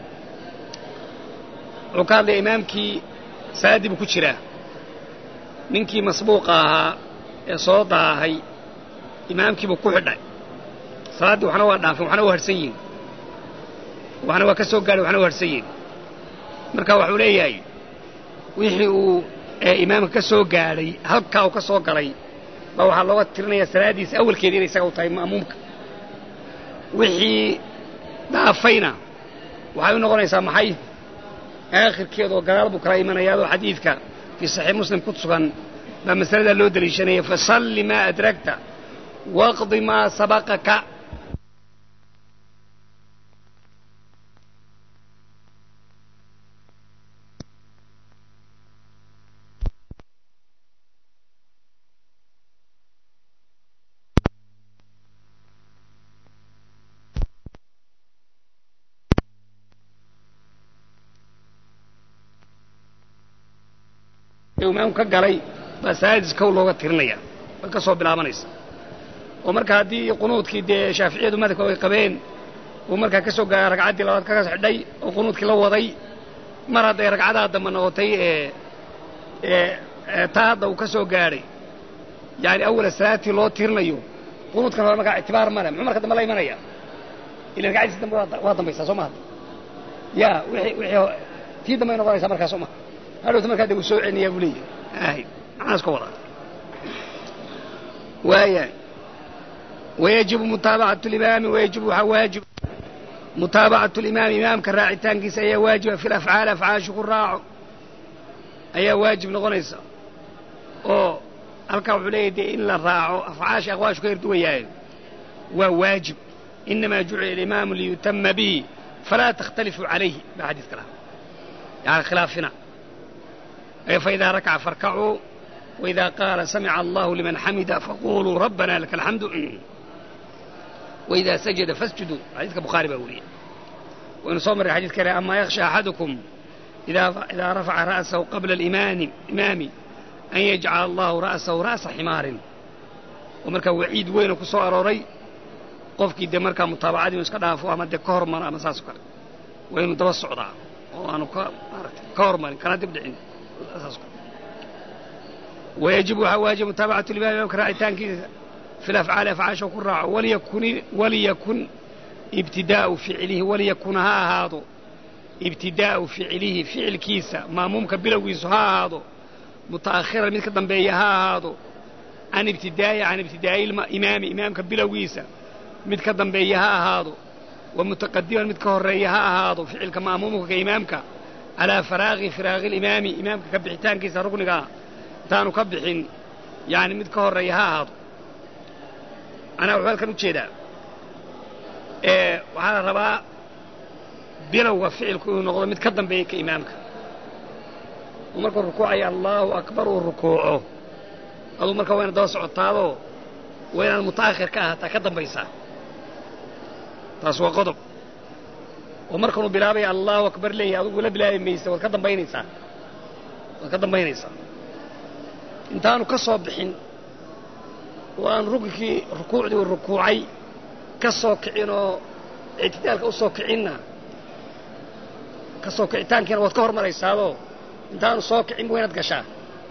wuxuu ka hadlaya imaamkii salaaddii buu ku jiraa ninkii masbuuqa ahaa ee soo daahay imaamkiibuu ku xidhay salaaddii waxna waa dhaafeen waxna waa harhsan yihin waxna waa ka soo gaadhay waxna waa harhsan yihin marka waxuu leeyahay wixii uu imaamka ka soo gaadhay halkaa uu ka soo galay baa waxaa looga tirinayaa salaaddiisa awalkeedii inay isaga u tahay ma'muumka wixii dhaafayna waxay u noqonaysaa maxay aakhirkeedoo gadaal buu kala imanayaadoo xadiidka fii saxiix muslim ku sugan baa masaladaa loo deliishanaya fasalli maa adragta waqdi maa sabaqaka imaamku ka galay baa salaadiis kow looga tirinaya way ka soo bilaabanaysa oo marka haddii qunuudkii dee shaaficiyadu madhabka ay qabeen uu markaa ka soo gaara ragcaddii labaad kaga xidhay oo qunuudkii la waday mar hadday ragcadaha dambe noqotay taa hadda uu ka soo gaadhay yacni awala salaatii loo tirinayo qunuudkan hore markaa ictibaar male muxuu marka dambe la imanaya ila ragcaddiisi dambe waa dambaysaa soo maha yaa wixii tii dambe ay noqonaysaa markaa soo maha hadhowta markaa de uu soo celinayaa buu leeyahay maxaan iska wadaa waaya wayajibu mutaabacatu limaami wayajibu waxaa waajib mutaabacatu limaami imaamka raacitaankiisa ayaa waajiba fi lafcaali afcaashu ku raaco ayaa waajib noqonaysa oo halkaa wuxuu leeyahay dee in la raaco afcaasha aqwaashu ka yarduwayaaye waa waajib inamaa jucila alimaamu liyutama bihi falaa takhtalifuu calayhi baa xadiidka laha yani khilaafina فإذا ركع فاركعوا وإذا قال سمع الله لمن حمد فقولوا ربنا لك الحمد وإذا سجد فاسجدوا حديث بخاري بأولية وإن صمر حديث كلا أما يخشى أحدكم إذا رفع رأسه قبل الإمام أن يجعل الله رأسه رأس حمار ومركا وعيد وينك صار ري قفك دي مركا متابعة دي مسكدها فوها مدى كهرمان أما ساسكر وإنه دوس عضاء وأنه كهرمان كانت تبدعين ويجب واجب متابعة الإمام إمامك راعيتان في الأفعال أفعاشه كراع وليكن ابتداء فعله وليكن هذا ابتداء فعله فعل كيسة ما ممكن بلويس هذا متأخرا من كدن بيه هذا عن ابتداء الإمام إمامك بلويسة من كدن بيه هذا ومتقدما من كهريه هذا فعل كمامومك كإمامك على فراغ الإمام إمامك كبحتان كيسا ركنك تانو كبحين يعني مد كهريها هذا أنا أقول لك نتشيدا وهذا ربا بلو وفعل كل نقول متقدم بيك إمامك ومركو الركوع يا الله أكبر والركوع أو مركو وين دوس عطاله وين المتأخر كاه تقدم بيسا تاسوا قضب ومركو بلابي الله أكبر لي أقول بلابي ميسا والقدم بينيسا intaanu ka soo bixin oo aan rugkii rukuucdii oo rukuucay ka soo kicin oo ictidaalka u soo kicinna ka soo kicitaankiina waad ka hormaraysaado intaanu soo kicin buu inaad gashaa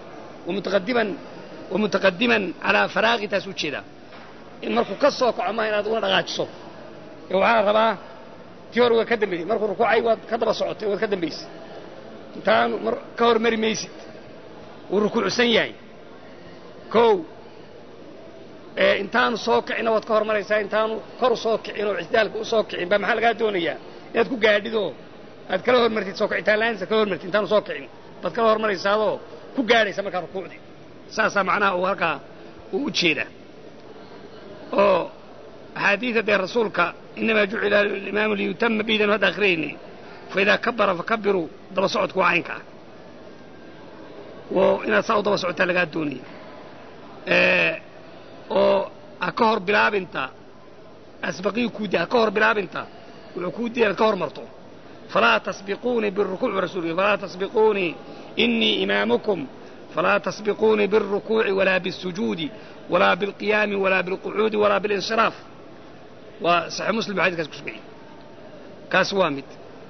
ومتقدما على فراغ taas u jeeda in markuu ka soo kaco ma inaad una dhaqaajiso ee waxaa rabaa tii hore waa ka dambeeyay markuu rukuucay waad ka daba socotay waad ka dambeysay intaanu ka hormari maysid uu rukuucsan yahay kow intaanu soo kicina waad ka hormaraysaa intaanu kor soo kicin oo ictidaalka u soo kicin baa maxaa lagaa doonayaa inaad ku gaadhido aad kala hormartid soo kicitaan la'aantiisa kala hormartid intaanu soo kicin baad kala hormaraysaadoo ku gaadhaysa markaa rukuucdii saasaa macnaha uu halkaa uu u jeedaa oo axaadiida dee rasuulka inamaa jucila alimaamu liyutama bihi danu hadda akhriyayni faidaa kabara fakabiruu daba socodku waa caynka ah oo inaad saa u daba socotaa lagaa doonaya oo ha ka hor bilaabinta asbaqiyu kuudi ha ka hor bilaabinta wuxuu kuu diya inaad ka hor marto falaa tasbiquunii birukuuci rasuulki falaa tasbiquunii inii imaamukum falaa tasbiquunii biاlrukuuci walaa biالsujuudi walaa biاlqiyaami walaa biاlqucuudi walaa biاlinsiraaf waa saxiix muslim ba xadidkaas ku sugayay kaas waa mid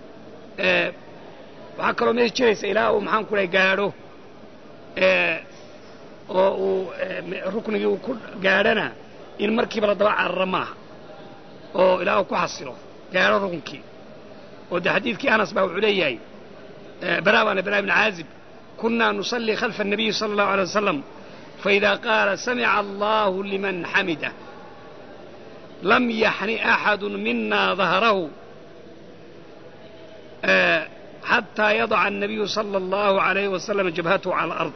waxaa kaloo meesha jiraysa ilaa uu maxaan ku dhahay gaadho oo uu ruknigii uu ku gaadhana in markiiba la daba carara maaha oo ilaa uu ku xasilo gaadho rukunkii oo dee xadiidkii anas baa wuxuu leeyahay baraa bn caazib kunaa nusallii khalfa الnabiyi salى الlahu عalيه wasalam faidaa qaala samica allahu liman xamidah lam yaxni axadu mina dahrahu xataa yadaca الnabiyu salى الlahu عalayh wasalam jabhatahu cala alard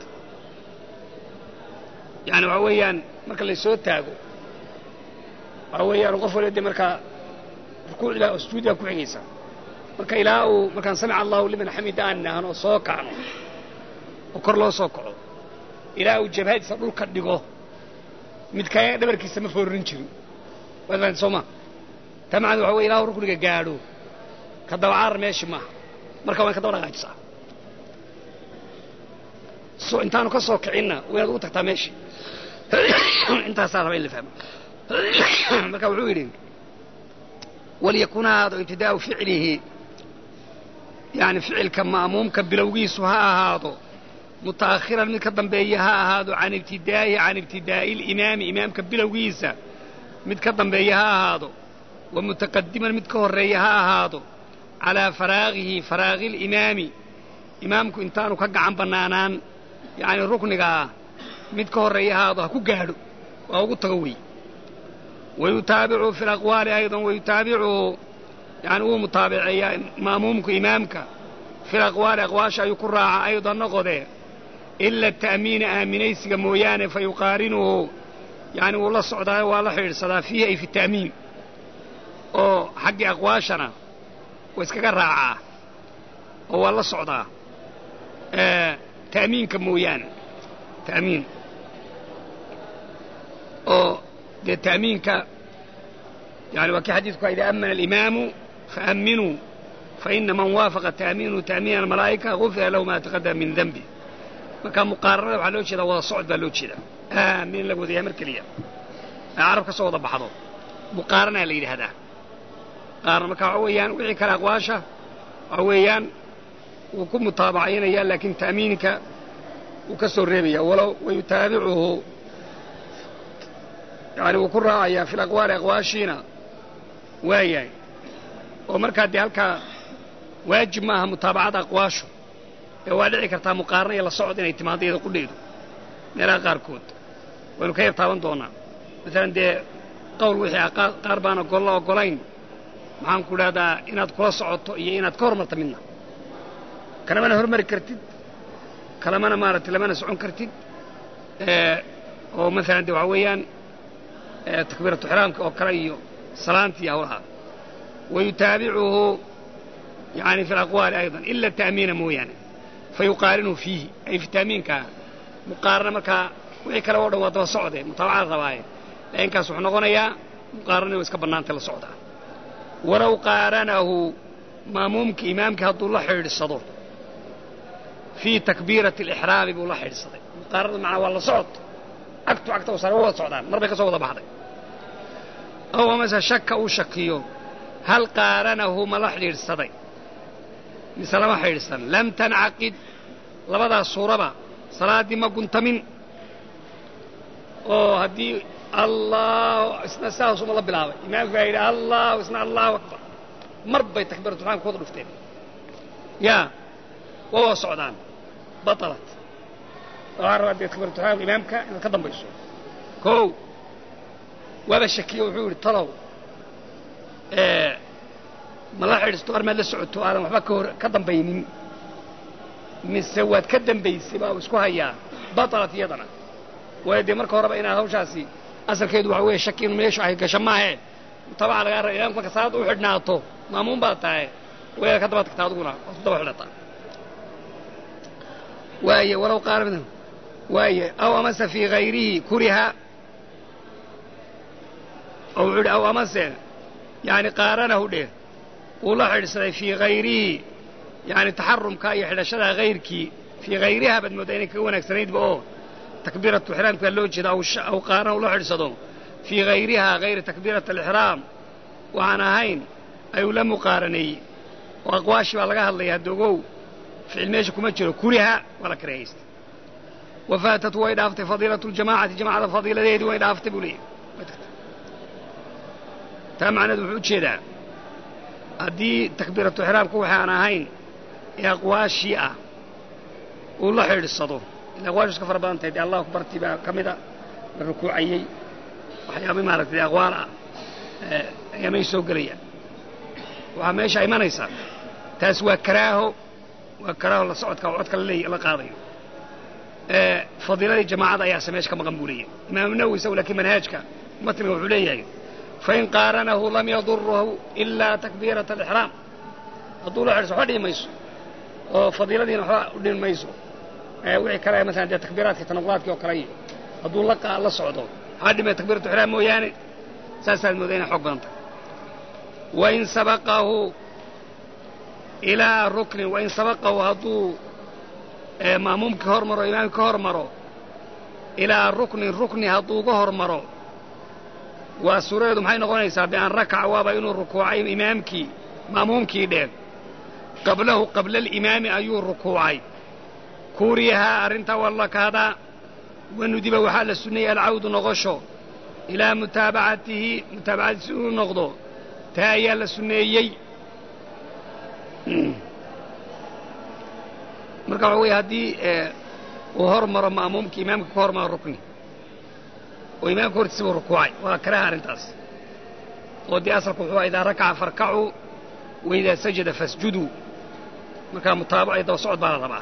yani waxaa weeyaan marka laysoo taago waxaa weeyaan qof waliba dee markaa rukuucda oo sujuudiga ku xigaysa marka ilaa uu markaan samica allahu liman xamida aan nahno soo kacno oo kor loo soo kaco ilaa uu jabhadiisa dhulka dhigo midkaaga dhabarkiisa ma foorin jirin waad fahanti soo maa taa macana waxa weye ilaa uu rukniga gaadho ka dabacarar meeshi maaha marka waa in ka daba dhaqaajisaa so intaanu ka soo kicinna waa inaad ugu tagtaa meeshii intaasaa raba in la fahmo marka wuxuu yidhi walyakun haado ibtidaa'u ficlihi yani ficilka ma'muumka bilowgiisu ha ahaado muta'akhiran mid ka dambeeya ha ahaado can ibtidaa'i alimaami imaamka bilowgiisa mid ka dambeeya ha ahaado wa mutaqadiman mid ka horreeya ha ahaado calaa faraaqi alimaami imaamku intaanu ka gacan bannaanaan yani ruknigaa mid ka horreeya ha ahaado ha ku gaadho waa ugu tago wey wayutaabicu fi alaqwaali aydan wayutaabicu yani wuu mutaabiceeyaa ma'muumku imaamka fi alaqwaali aqwaasha ayuu ku raaca aydan noqodee ila ta'miina aaminaysiga mooyaane fa yuqaarinuhu yani wuu la socdaayo waa la xidhiidhsadaa fiihi ay fi ta'miin oo xaggii aqwaashana waa iskaga raacaa oo waa la socdaa ta'miinka mooyaane ta'miin oo dee ta'miinka yani waa kii xadiidku idaa amana alimaamu faamminuu faina man waafaqa ta'miinu ta'miina almalaa'ika gufira lahu ma taqadama min denbi markaa muqaaranada waxaa loo jeedaa wada socod baa loo jeedaa aamin laga wadayahay mar keliya carab ka soo wada baxdo muqaaranaa la yidhaahdaa qaarna marka waxa weeyaan wixii kale aqwaasha waxa weeyaan wuu ku mutaabacaynaya laakiin ta'miinka wuu ka soo reebaya walow wayutaabicuhu yani wuu ku raacayaa fi alaqwaali aqwaashiina waayahay oo markaa dee halkaa waajib maaha mutaabacada aqwaashu ee waa dhici kartaa muqaarana iyo la socod inay timaado iyada qudheedu meelaha qaarkood waynu ka yar taaban doonaa maalan dee qowl wixii qaar baan la oggolayn maxaan ku idhahdaa inaad kula socoto iyo inaad ka hormarta midna kalamana hormari kartid kalamana maaragtay lamana socon kartid oo maalan dee waxaa weeyaan takbiiratu ixraamka oo kale iyo salaantii hawlaha wayutaabicuhu yani fi alaqwaali aydan ila ta'miina mooyaane fayuqaarinuhu fiihi ay fi ta'miinka muqaarana markaa wixii kale oo dhan waa daba socde mutaabacada rabaaye laakiinkaas wuxuu noqonayaa muqaarana waa iska bannaantay la socdaa walow qaaranahu ma'muumkii imaamkii hadduu la xidhiidhsado fii takbiirati alixraami buu la xidhiidhsaday muqaarada macnaa waa la socod cagta u sare waa wada socdaan mar bay ka soo wada baxday ow amase shaka uu shakiyo hal qaaranahu ma la xidhiidhsaday mise lama xidhiidhsan lam tancaqid labadaas suuraba salaaddii ma guntamin oo haddii allah isna saasuma la bilaabay imaamku baa yidhi allahu isna allahu akbar mar bay takbiiratuxraamka ku wada dhufteen yaa waa wada socdaan batalat waxaa rabaa dee takbiiratuxraamka imaamka inaad ka dambayso kow waaba shakiyo wuxuu yidhi talow ma la xidhiisto armaad la socoto aadan waxba ka dambaynin mise waad ka dambaysay baa uu isku hayaa batalat iyadana waayo dee marka horeba inaad hawshaasi asalkeedu waxa weeye shaki inuu meeshu ay gasho maahe mutabaca lagaa raba imaamku marka salaadda u xidhnaato maamuun baad tahay weela ka daba tagta adiguna waad ku daba xidhataa waaye walow qaala minhu waaye aw amase fii hayrihi kuriha oo wuxuu idhi aw amase yani qaaranahu dheh uu la xidhsaday fii hayrihi yani taxarumka iyo xidhashada hayrkii fii hayriha baad mooddaa inay kaga wanaagsanaydba oo takbiiratu ixraamkaa loo jeeda aw qaaranahu la xidhsado fii hayriha hayri takbiirat alixraam waxaan ahayn ayuu la muqaaraneeyey oo aqwaashii baa laga hadlaya haddogow ficil meesha kuma jiro kuriha waa la karaahaysta wafaatatu way dhaaftay fadiilatu ljamacati jamacada fadiiladeedii way dhaaftay buu leeyahy taa macneedu wuxuu u jeedaa haddii takbiiratu ixraamku waxaan ahayn ee aqwaashii ah uu la xidhiidsado ila aqwaashu iska fara badan tahay dee allahu akbartii baa ka mida la rukuucayey waxyaaba maaragtay aqwaal ah ayamay soo gelayaan waxaa meesha imanaysaa taas waa karaaho la socodka oo codka la qaadayo fadiiladii jamaacada ayaase meesha ka maqan buu leeyahay imaamu nawowi isagu laakiin manhaajka matniga wuxuu leeyahay fain qaaranahu lam yadurhu ilaa takbiirat alixraam hadduu la xidhso waxba dhihi mayso oo fadiiladiina waxba u dhihi mayso wixii kale masalan dee takbiiraadkii tanaqulaadkii oo kale iyo hadduu la socdo waxaa dhimay takbiiratu ixraam mooyaane saasaad moodaa inay xoog badan tahay wain sabaqahu ilaa ruknin wain sabaqahu hadduu maamuumkii hor maro imaamkii ka hor maro ilaa rukni hadduu uga hor maro waa suuradeedu maxay noqonaysaa bian rakaca waaba inuu rukuucay imaamkii maamuumkii dheh qablahu qabla alimaami ayuu rukuucay kuuriyahaa arrintaa waa la kahdaa wanudiba waxaa la sunneeyey alcawdu noqosho ilaa mutaabacatiisi inuu noqdo taa ayaa la sunneeyey marka waxa weeye haddii uu hor maro ma'muumkii imaamka ka hor maro rukni oo imaamka hortiisa buu rukuucay waa karaha arrintaas oo dee asalku wuxuu idaa rakaca farkacuu waidaa sajada fasjuduu markaa mutaabaca iyo daba socod baa la rabaa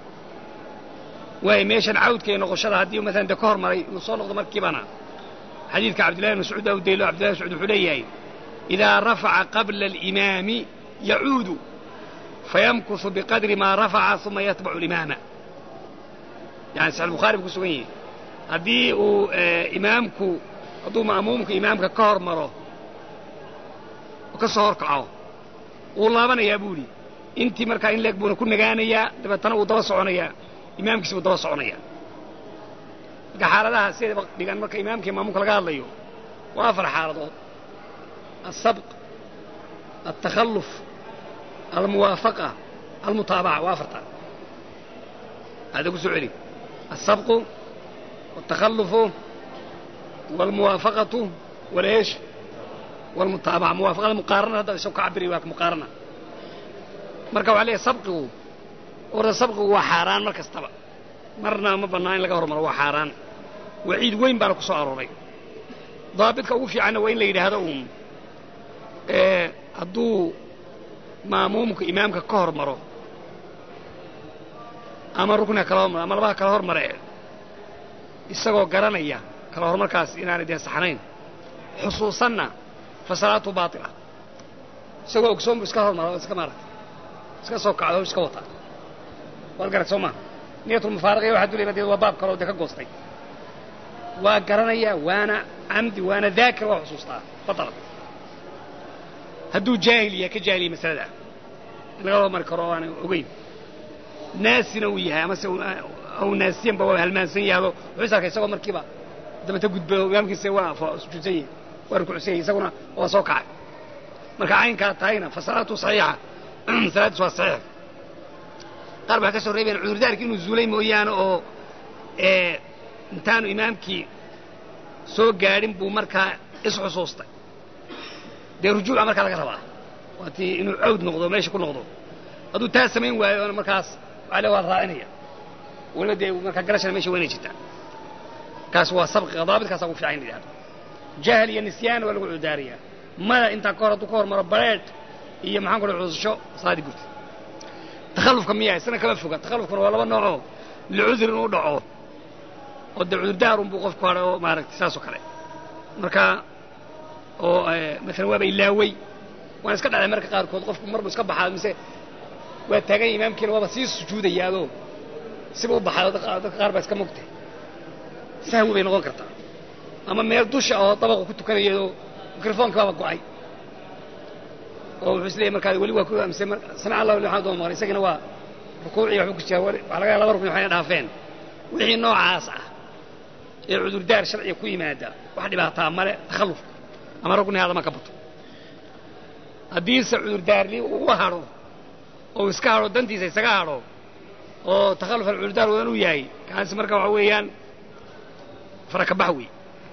waayo meeshan cawdka iyo noqoshada haddii maalan dee ka hor maray inuu soo noqdo markiibana xadiidka cabdillahi bn mascuud baa u daylo cabdillahi bn mascuud wuxuu leeyahay idaa rafaca qabla alimaami yacuudu fayamkusu biqadri maa rafaca uma yatbacu alimaama yani saxiix albukhaari buu ku sugan yahay haddii uu hadduu ma'muumku imaamka ka hor maro oo ka soo hor kaco wuu laabanayaa buu idhi intii markaa in leeg buuna ku nagaanayaa dabeetana wuu daba soconayaa imaamkiisi buu daba soconayaa marka xaaladaha sideedaba dhigan marka imaamka iyo maamuumka laga hadlayo waa 4 xaaladood السبق التخلف الموافقة المتابعة وافرطا هذا قصو علي السبق والتخلف والموافقة والإيش والمتابعة موافقة المقارنة هذا يسوك عبري واك مقارنة مركب عليه سبق ورد السبق هو حاران مركز طبع مرنا مبناين لقى هرمر هو حاران وعيد وين بارك سعر ري ضابطك وفي عنه وين ليلي هذا hadduu maamuumka imaamka ka hor maro ama rukniga kala hormaro ama labaha kala hormare isagoo garanaya kala hormarkaas inaanay dee saxnayn xusuusanna fa salaatu baatila isagoo ogsoon buu iska hormaro iska maaragtay iska soo kacdo iska wata waad garat soo maa niyatulmufaaraqiya waxaa dulay badeed waa baab kaloo dee ka goostay waa garanaya waana camdi waana daakir waa xusuustaa batalat hadduu jaahil yahay ka jaahiliya masalada in laga hormari karo oo aanay ogeyn naasina uu yahay amase aw naasiyanba waa halmaansan yahdo wuxuu is arkay isagoo markiiba dabata gudbay imaamkiisa waa sujuudsan yahay waa rukuucsan yahay isaguna waa soo kacay marka caynkaa tahayna fa salaatu saxiixa salaadiis waa saxiix qaar baa ka soo reebayaan cudurdaarkii inuu zuulay mooyaane oo intaanu imaamkii soo gaadhin buu markaa isxusuustay dee rujuuca markaa laga rabaa waatii inuu cawd noqdo meesha ku noqdo hadduu taa samayn waayo oona markaas ale waa raacinaya waliba dee markaa garashana meesha waynay jirtaa kaas waa sabqiga daabidkaasaa ugu fiican in la yidhahdo jahl iyo nisyaan waa lagu cudaariyaa mada intaa kahor hadduu ka hormaro bareedh iyo maxaan ku cusasho salaadii gurtay takhallufka miyaa isna kama foga takhallufkuna waa 2 noocoo licudri inuu dhaco oo dee cudurdaarun buu qofku hadhay oo maaragtay saasoo kale marka oo مثلا waa ilaaway waan iska dhacay marka qaar kood qofku marba iska baxaa mise waa taagan imaamkiina waaba sii sujuudayaado siba u baxaa dadka qaar baa iska mugtay sahwi bay noqon kartaa ama meel dusha oo dabaq ku tukanayo mikrofoonka baba go'ay oo wuxuu isleeyahay markaa wali waa ku amse sana Allah wali waxaan doonaa isagana waa rukuuci wax ku jira waxa laga laba rukun waxay dhaafeen wixii noocaas ah ee cudur daar sharci ku yimaada wax dhibaato male takhalluf ama rukun hada ma ka bato haddii cudur daarli uu haro oo iska haro dantiisa isaga haro oo takhalluf cudur daar uu yahay kaas marka waxa weeyaan faraka baxwi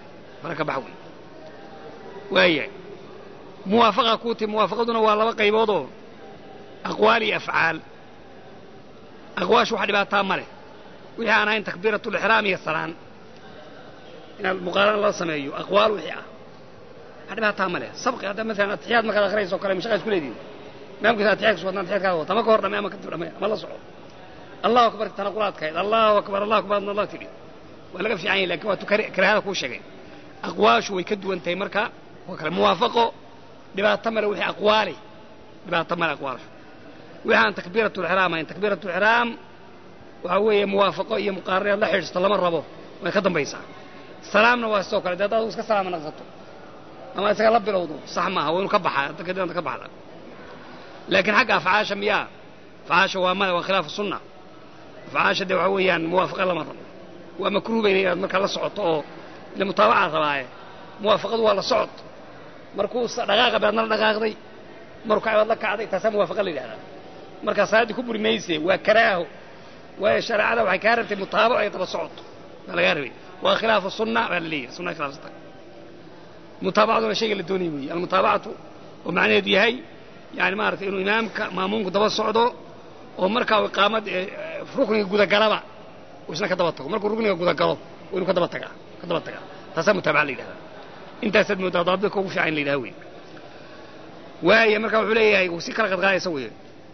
waayay muwaafaqa kuuti muwaafaqaduna waa laba qaybood oo aqwaali afcaal aqwaash wax dhibaato male wixii aan ahayn takbiiratul ihraam iyo salaan in muqaaran la sameeyo aqwaal wixii ah wax dhibaato male sabqi hada mesela atixyaad marka akhriyo kale mashaqo isku leedin maamka atixyaad soo wadnaan atixyaad wata ma ka hor dhameeyay ama ka dib dhameeyay ama la soco Allahu akbar tanaqulaadkeed Allahu akbar Allah tiri wala ka fiican laakiin waa karaahada ku sheegay aqwaashu way ka duwan tahay marka waa kala muwaafaqo dhibaato male wixii aqwaali dhibaato male aqwaal waxaan takbiiratul ihraam waxa weeye muwaafaqo iyo muqaarar la xiriirto lama rabo way ka dambaysaa salaamna waa soo kale dad iska salaam naqsato ama isaga la bilowdo sax ma aha ka baxaa dadka ka baxda laakiin xagga afcaasha miya afcaasha waa ma waa khilaaf sunna afcaasha de waxa weeyaan muwaafaqa lama rabo waa makruuh inay marka la socoto oo la mutaabaca rabaaye muwaafaqadu waa la socod markuu dhaqaaqa baadna dhaqaaqday markuu ay wada kacday taas muwaafaqa leeyahay marka saadi ku burimayse waa karaaho waa sharciga waxay ka rabtay mutaabaca ay taba socoto laga rabay waa khilaaf sunna wala leeyahay sunna khilaaf sunna mutaabacadu shay la doonayay al mutaabacatu oo macnaheedu yahay yani ma aragtay inuu imaamka maamumku daba socdo oo marka uu qaamad rukniga guda galaba وإسنا كذبت تقول مركو ركني كذا قلب وإنه كذبت تقع تسمى متابع لي هذا أنت سد متضادك وفي عين لي هوي وهي مركو عليه وسكر قد غاية سويه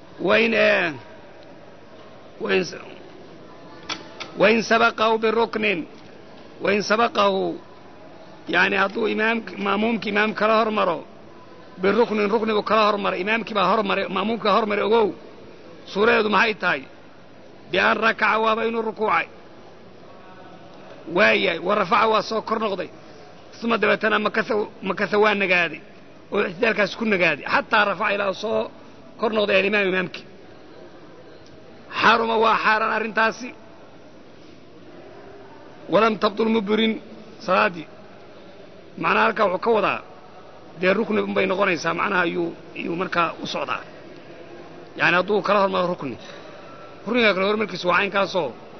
وإن سبقه بالركن وإن سبقه يعني هذو مامومك إمام كلا هرمره بالركن وكلا هرمر إمامك ما هرمر مامومك هرمر أجو سورة ما هي تاي بأن ركع وبين الركوع ويا ورفع وسكر نقضي ثم دبتنا مكثوان نجادي وذلك سكون نجادي حتى رفع إلى صو كر نقضي الإمام إمامك حرم وحارا أرنتاسي ولم تبطل مبرين صادي معناها ركع وكوضع ده الركن بين غنيسة معناها يو مركا وصعدا يعني أضو كلام ما ركني ركني كلام مركز وعين كاسو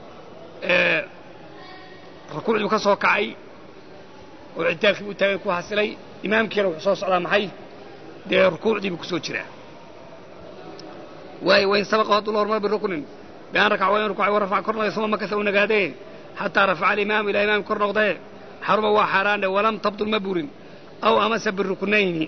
ركوع كاسو كعي وعدالك وتاعك وحصلي إمام كيلو حصص على محي ده ركوع دي بكسو شرع وين سبق هذا الأمر بالركن بأن ركع وين ركوع ورفع كرنا ثم مكثوا نجاده حتى رفع الإمام إلى إمام كرنا قضاء حرم وحران ولم تبطل مبور أو أمس بالركنين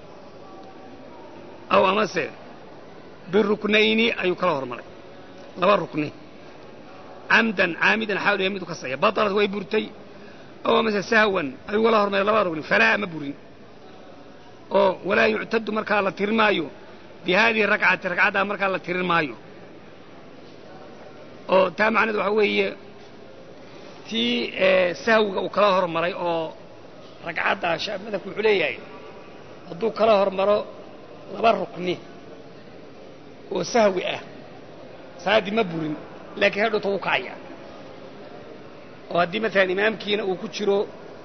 أي كلام مرة لبا ركنين عامدا حاول يمد كسيه بطلت way burtay oo ama sahwan ay wala hormay laba rugni fala ma burin oo wala yu'tad marka la tirmaayo bi hadi rak'ada marka la tirmaayo oo taa macnaheedu waxa weeye tii sahwiga uu kala hormaray oo rak'ada shaabada ku xuleeyay haduu kala hormaro laba rukni oo sahwi ah saadi ma burin laakiin hadhow tuu kacaya oo haddii maalan imaamkiina uu ku jiro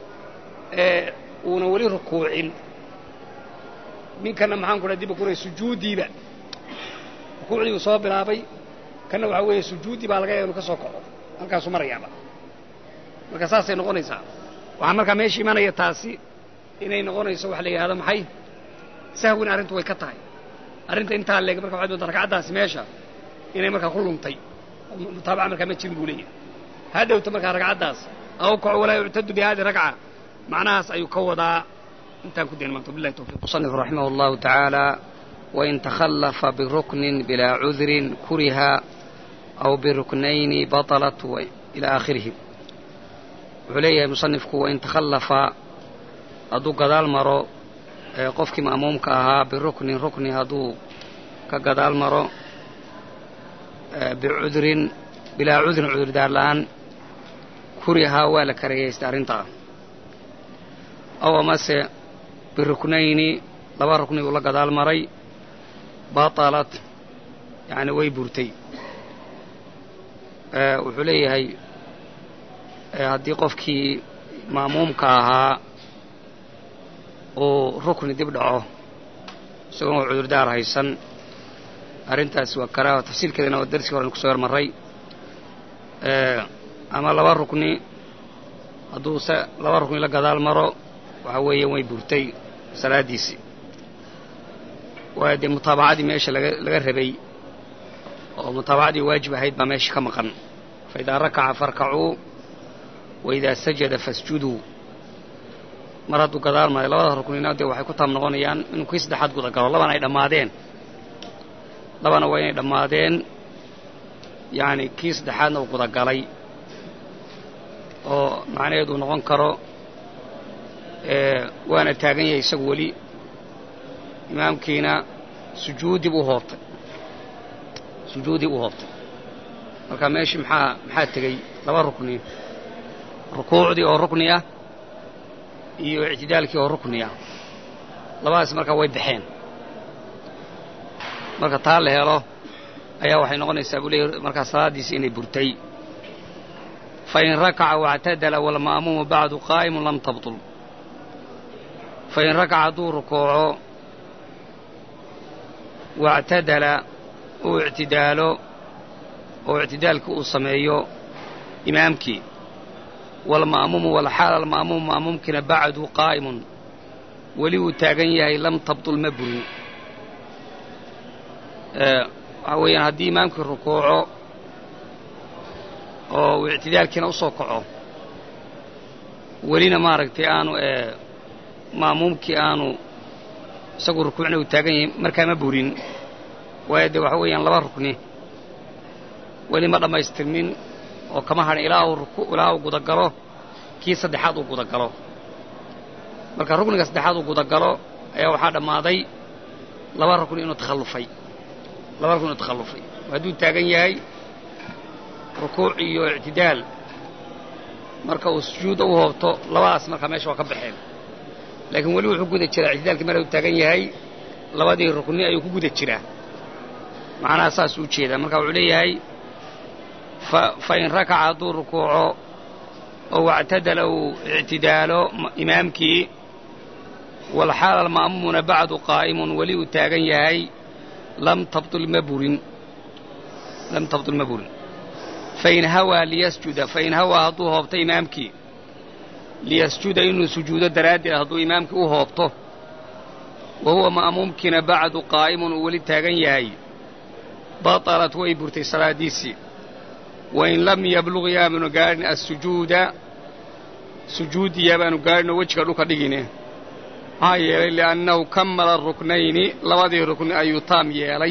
uuna weli rukuucin ninkana maxaan ku dib ku sujuudiiba rukuucii uu soo bilaabay kana waxa weeye sujuudi baa laga yaabaa inuu ka soo kaco halkaasuu marayaaba marka saasay noqonaysaa waxaa markaa meesha imanaya taasi inay noqonayso wax la yidhahdo maxay sahwin arrintu way ka tahay arrinta intaa leeg marka waxay doontaa rakcadaasi meesha inay markaa ku luntay mutaabaca markaa ma jirin buu leeyahay hadhowta markaa ragcaddaas aw kaco walaa yuctadu bihadi ragca macnahaas ayuu ka wadaa intaan ku dayn maanta billahi tawfiiq musannif raximah allahu tacaala wain takhallafa biruknin bilaa cudrin kuriha aw biruknayni batalat ila aakhirihi wuxuu leeyahay musanifku wain takhallafa hadduu gadaal maro qofkii ma'muumka ahaa biruknin rukni hadduu ka gadaal maro bicudrin bilaa cudrin cudurdaar la'aan kurihaa waa la karahaystay arrintaa aw amase biruknayni laba rukni uu la gadaal maray batalat yacni way burtay wuxuu leeyahay haddii qofkii ma'muumka ahaa uu rukni dib dhaco isagoon oo cudurdaar haysan arrintaasi waa karaaha tafsiilkeedana waa darsigii horen kusoo hormarray ama laba rukni hadduu laba rukni la gadaal maro waxa weeyaan way burtay salaadiisii waa dee mutaabacadii meesha laga rabay oo mutaabacadii waajib ahayd baa meesha ka maqan fa idaa rakaca farkacuu wa idaa sajada fasjuduu mar hadduu gadaal maray labada ruknina dee waxay ku taab noqonayaan inuu kii saddexaad guda galo labana ay dhammaadeen labana waa inay dhammaadeen yacni kii saddexaadna uu gudagalay oo macnaheedu noqon karo waana taagan yahay isagu weli imaamkiina sujuudi buu hoobtay marka meeshii maxaa tegey laba rukni rukuucdii oo rukni ah iyo ictidaalkii oo rukni ah labadaas markaa way baxeen marka taa la helo ayaa waxay noqonaysaa buu leeyahy markaa salaadiisi inay burtay fain rakaca wاctadala wاlma'muumu bacdu qaa'imun lam tabطul fain rakaca hadduu rukuuco wاctadala uu ictidaalo oo ictidaalkii uu sameeyo imaamkii wاlma'muumu walxaal alma'muumu ma'muumkiina bacdu qaa'imun weli uu taagan yahay lam tabطul ma burin waxaa weeyaan haddii imaamkii rukuuco oo uu ictidaalkiina u soo kaco welina maaragtay aanu ma'muumkii aanu isagu rukuucna uu taagan yahay markaa ma burin waayo dee waxa weeyaan laba rukni weli ma dhammaystirmin oo kama hadhin ilaa uu gudagalo kii saddexaad uu gudagalo marka rukniga saddexaad uu gudagalo ayaa waxaa dhammaaday laba rukni inuu takhallufay hadduu taagan yahay rukuuc iyo ictidaal marka uu sujuudda u hoobto labadaas markaa meesha waa ka baxeen laakiin weli wuxuu guda jiraa ictidaalkii mar uu taagan yahay labadii rukni ayuu ku guda jiraa macnaha saas u jeedaa marka wuxuu leeyahay fain rakaca hadduu rukuuco oo wactadala uu ictidaalo imaamkii walxaal alma'muumuna bacdu qaa'imun weli uu taagan yahay lam tabطul ma burin fain hawaa liyasjuda fain hawaa hadduu hoobto imaamkii liyasjuda inuu sujuudo daraaddeed hadduu imaamkii u hoobto wa huwa ma'muumkiina bacdu qaa'imun uu weli taagan yahay batalat way burtay salaadiisii wain lam yablug yaabanu gaadhin assujuuda sujuudi yaabaanu gaadhin oo wejiga dhulka dhigine maxaa yeelay liannahu kammala aruknayni labadii rukni ayuu taam yeelay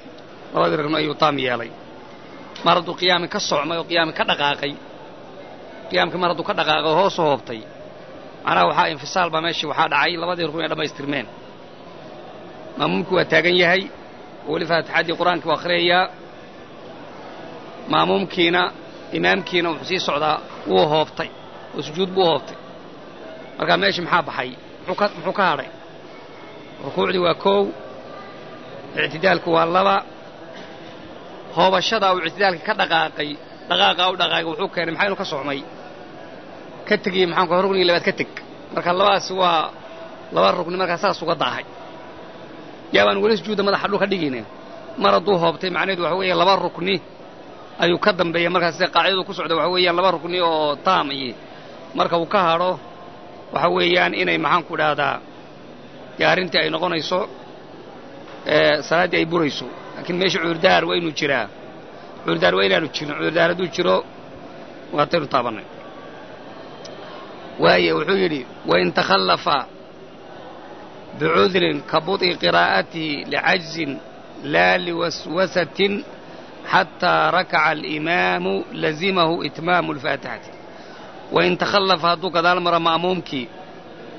mar hadduu qiyaamin ka socmay oo qiyaamin ka dhaqaaqay qiyaamkii mar hadduu ka dhaqaaqay oo hoos u hoobtay macnaha waxaa infisaal baa meeshii waxaa dhacay labadii rukni ay dhammaystirmeen ma'muumkii waa taagan yahay oo weli faatixaddii qur-aankii waa akhriyayaa ma'muumkiina imaamkiina wuxuu sii socdaa wuu hoobtay oo sujuud buu hoobtay markaa meeshii maxaa baxay muxuu ka hadhay rukuucdii waa koow ictidaalku waa laba hoobashadaa uu ictidaalka ka dhaqaaqay wuxuu keenay maxaa inuu ka socmay ka tegiyey maxaanku ruknigii labaad ka teg marka labadaas waa laba rukni markaa saas uga daahay yaabaan weli sujuudda madaxa dhulka dhigine mar hadduu hoobtay macnaheedu waxa weeye laba rukni ayuu ka dambeeya markaas sida qaacidadu ku socda waxa weeyaan laba rukni oo taam iyo marka uu ka hadho waxa weeyaan inay maxaanku dhahdaa dee arrintii ay noqonayso salaaddii ay burayso laakiin meesha cudurdaar waa inuu jiraa cudurdaar waa inaanu jirin cudurdaar hadduu jiro waataynu taabannay waaye wuxuu yidhi wain takhallafa bicudrin ka bud'i qiraa'atihi licajzin laa liwaswasatin xataa rakaca alimaamu lazimahu itmaamu alfaatixati wain takhallafa hadduu gadaal maro ma'muumkii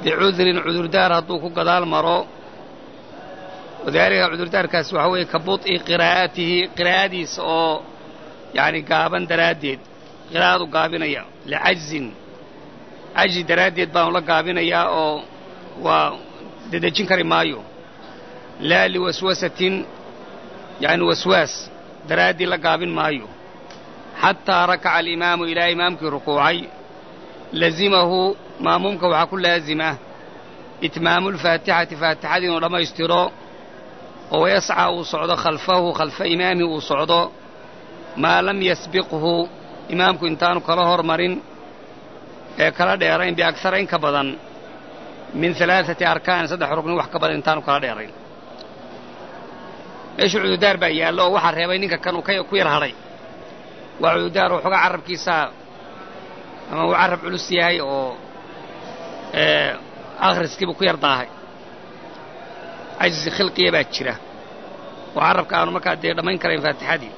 بعذر عذر دار هدوكو قدال مرو وذلك عذر دار كاس وحوي كبطء قراءته سو يعني قابن دراديد قراءته قابنيا لعجز عجز دراديد بان لا قابنيا او وددجين كري مايو لا لوسوسة يعني وسواس درادي لا قابن مايو حتى ركع الإمام إلى إمامك ركوعي لزمه مامومك وحكو لازمه إتمام الفاتحة فاتحة ولما يستروا ويسعى وصعد خلف إمامه وصعد ما لم يسبقه إمامك إنتان كرهر مرين كلا ديرين بأكثرين كبدا من 3 أركان 3 ركن وح كبدا إنتان كلا ديرين إيش العذر بقى الله وحر هبينك كانوا كير هري وعذر وحق عرب كيسا أما هو عرب علوسياي أو آخر سكيبو كير ضاهي عجز خلقية باتشرة وعرب كانوا مركا دير ما ينكرين فاتحة دي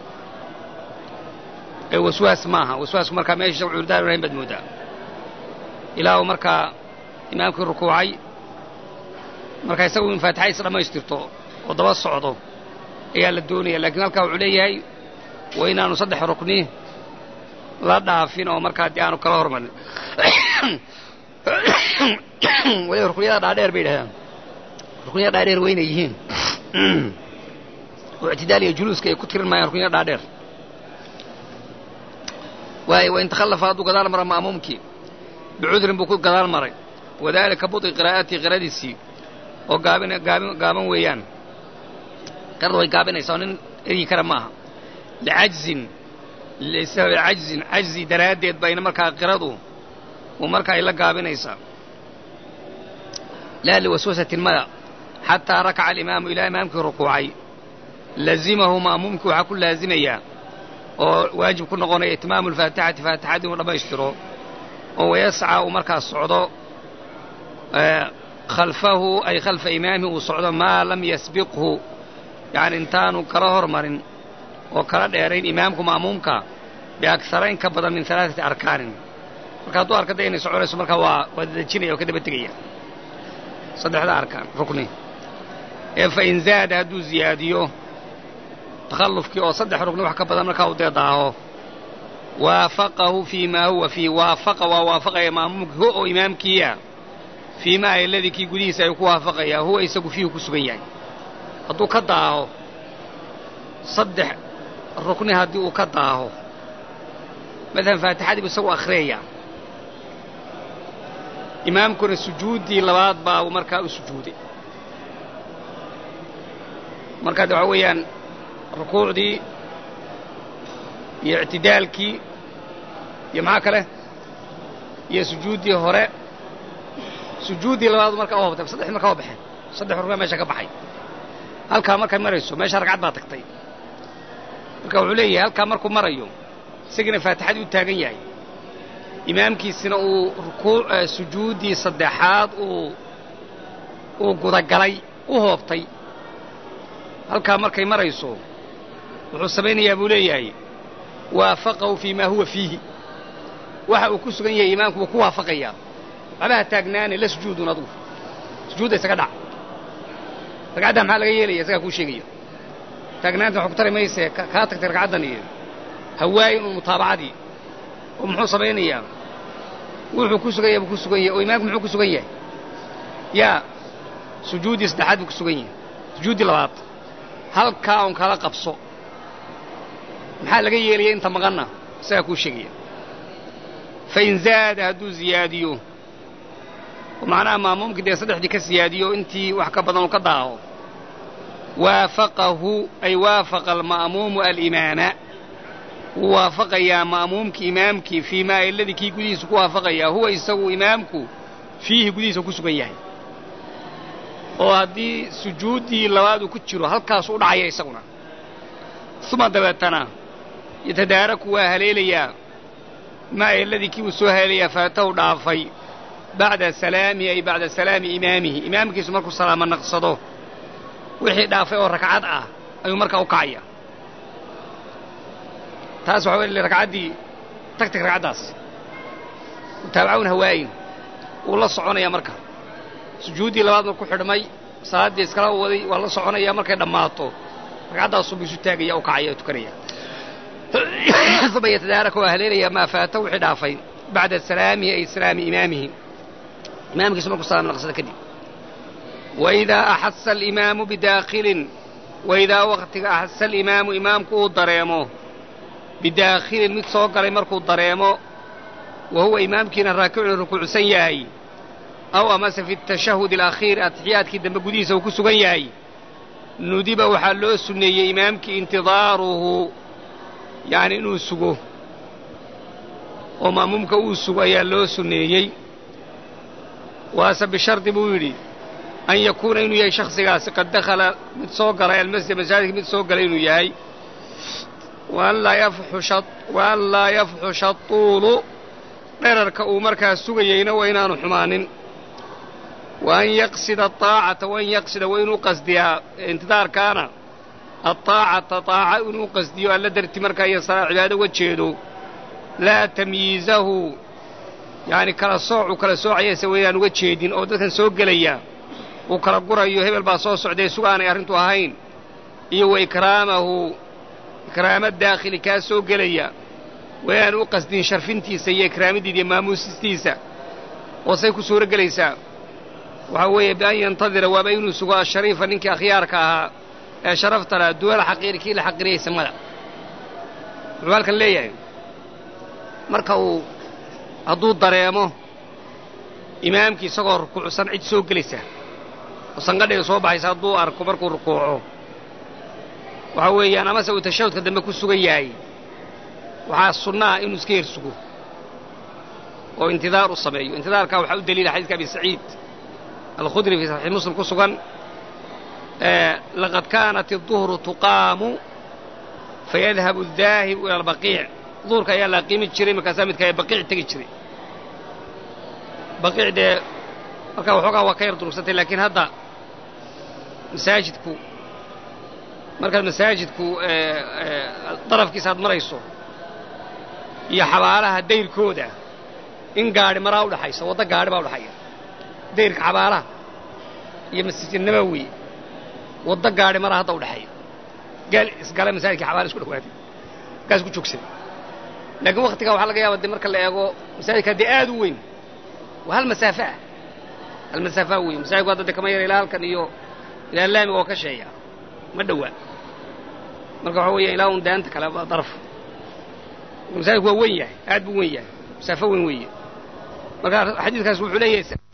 وسواس ماها وسواس مركا ما يشجع عذر ورين بدمودا إلهو مركا إمامك الركوعي مركا يسوي من فاتحة يسرى ما يسترطو وضبا الصعودو إيا للدونية لكن هلكا عليهي وإنا نصدح ركنيه لا dhaafin oo markaa aanu kala hormarin way ruqyada dhaadheer bay dhahaan ruqyada dhaadheer weyna yihiin oo ictidaaliga juluuska ay ku tirin maayaan ruqyada dhaadheer way in takhallafa adu gadaal mara maamumki bi'udrin buu ku gadaal maray wadaalika buti qiraa'ati qiraadisi oo gaaban weeyaan qardo way gaabinaysaa nin eri kara maaha li'ajzin لسبب عجز دراديد بين مركا قرضه ومركا إلا قابنيسا لا لوسوسة الماء حتى ركع الإمام إلى إمامك ركوعي لزمه مأمومك وحكو لازمية وواجب كنا غنى إتمام الفاتحة فاتحة ولما يشتروا ويسعى ومركا الصعود خلفه أي خلف إمامه وصعود ما لم يسبقه يعني انتانوا كرهر مرن وكلا ديرين إمامكم مأمومك بأكثرين كبدا من 3 أركان marka haduu arkada inay soconayso marka waa wadajinaya ka daba tagaya 3 arkaan rukni fa in zaada hadu ziyadiyo takhallufki oo 3 rukni wax ka badan marka uu deedaaho waafaqahu fima huwa fi waafaqa imaamku oo imaamkiya fima alladhi ki gudiisa ay ku waafaqaya huwa isagu fiihi ku sugan yahay haduu ka daaho 3 rukni hadii uu ka daaho مثلا فاتحة بسوء أخرية إمامكم السجودي لبعض با ومركا السجودي مركا دعويا ركوع دي اعتدالكي يمعاك له يا سجودي هراء سجودي لبعض مركا أوه بتاك صدح مركا وبحي صدح ركوع ماشا كبحي هالكا مركا مريسو ماشا ركعات باتكتي مركا وعليه هالكا مركو مريو سجن فاتحة وتاجن ياي إمامك سنة ركوع سجودي صدحات وقضى قلي وهو بطي هل كامر كي مريسو وحسبين يا بولي ياي وافقه فيما هو فيه وحاو كسجن يا إمامك وكوافق يا على تاجنان لا سجود نظوف سجود سكدع تقعدها مع الغيري يسكا كل شيء تاجنان تحكتري ميسة كاتك ترقعدني هواي المتابعة دي ومحو صبينيا وحو كسغيه بكسغيه وإمامك محو كسغيه يا سجودي صدحات بكسغيه سجودي لباط هل كاون كلا قبصو محال لغا يلي انت مغنى ساكو شيغيه فإن زاد هدو زياديو ومعناه ما ممكن دي صدح دي كسياديو انتي وحكا بدن كداهو وافقه أي وافق المأموم الإمام ووافق يا مأمومك إمامك فيما الذي كي قديس وافق يا هو يسوي إمامك فيه قديس وكسب إياه وهذه سجودي لواد كتشرو هل كاسو دعيا يسونا ثم دبتنا يتدارك وهليليا ما الذي كي وسهليا فاتو ضعفي بعد سلامه أي بعد سلام إمامك اسمك السلام النقصده وحي ضعفي وركعات أي مركا وقعيا تاس وحوالي اللي ركعدي تكتك ركعداس وتابعون هواين والله صعونا يا مركا sujuuddii labaad markuu xidhmay salaaddii iskala waday waa la soconaya markay dhammaato ragcaddaasuu buu isu taagaya u kacaya oo tukanaya uma yatadaaraka waa haleelaya maa faata wixii dhaafay bacda salaamihi ay salaami imaamihi imaamkiisu markuu salaam naqsada kadib waidaa axasa alimaamu bidaakhilin waidaa waqtiga axasa alimaamu imaamku uu dareemo bidaakhilin mid soo galay markuu dareemo wa huwa imaamkiina raakicun rukuucsan yahay aw amase fi tashahud alakhiir atixiyaadkii dambe gudihiisa uu ku sugan yahay nudiba waxaa loo sunneeyey imaamkii intidaaruhu yacni inuu sugo oo ma'muumka uu sugo ayaa loo sunneeyey waase bishardi buu yidhi an yakuuna inuu yahay shakhsigaasi qad dakhala mid soo galay almasjid masaajidka mid soo galay inuu yahay waan laa yafxusha tuulu dherarka uu markaa sugayeyna waa inaanu xumaanin waan yaqsida aطaacata waan yaqsida waa inuu qasdiyaa intidaarkaana aطaacata طaaca inuu qasdiyo alla darti markaa iyo salaa cibaado uga jeedo laa tamyiizahu yacni kala soocu kala soocayase waynaan uga jeedin oo dadkan soo gelaya uu kala gurayo hebel baa soo socday sugaanay arrintu ahayn iyo wa ikraamahu ikraama daakhili kaa soo gelaya waynaan u qasdin sharfintiisa iyo ikraamadiida iyo maamuusistiisa oo say ku suuro gelaysaa waxaa weeye bian yantadira waaba inuu sugo ashariifa ninkii akhyaarka ahaa ee sharafta laha duwal xaqiiri kii la xaqiriyey samada muxuu halkan leeyahay marka uu hadduu dareemo imaamkii isagoo rukuucsan cid soo gelaysa oo sanqadheeda soo baxaysa hadduu arko markuu rukuuco waxaa weeyaan amase uu tashahudka dambe ku sugan yahay waxaa sunnaa inuu iska yar sugo oo intidaar u sameeyo intidaarkaa waxaa u daliila xadiiska abi saciid alkhudri fii saxiix muslim ku sugan laqad kaanat الظuhru tuqaamu fayadhabu الdaahibu ila albaqiic duhurka ayaa la qiimi jiray markaasaa midka baqiic tegi jiray baqiic dee markaa waxoogaa waa ka yar durugsantay laakiin hadda masaajidku markaad masaajidku darafkiisa aad marayso iyo xabaalaha dayrkooda in gaadhi maraa udhaxaysa waddo gaadhi baa udhaxaya dayrka xabaalaha iyo masjidnabawi waddo gaadhi maraa hadda udhaxeeya gaal isgala masaajidkii xabaala isku dhawaaday kaas ku joogsaday laakiin waktigaa waxaa laga yaaba de marka la eego masaajidka haddee aad u weyn waa hal masaafa weyn masaajidku hadda de kama yara ilaa halkan iyo ilaa laamiga oo ka sheeya ma dhowaa marka waxaa weeya ilaa un daanta kale daraf masaajidku waa weyn yahay aad buu weyn yahay masaafo weyn weeye marka xadiidkaas wuxuu leeyahay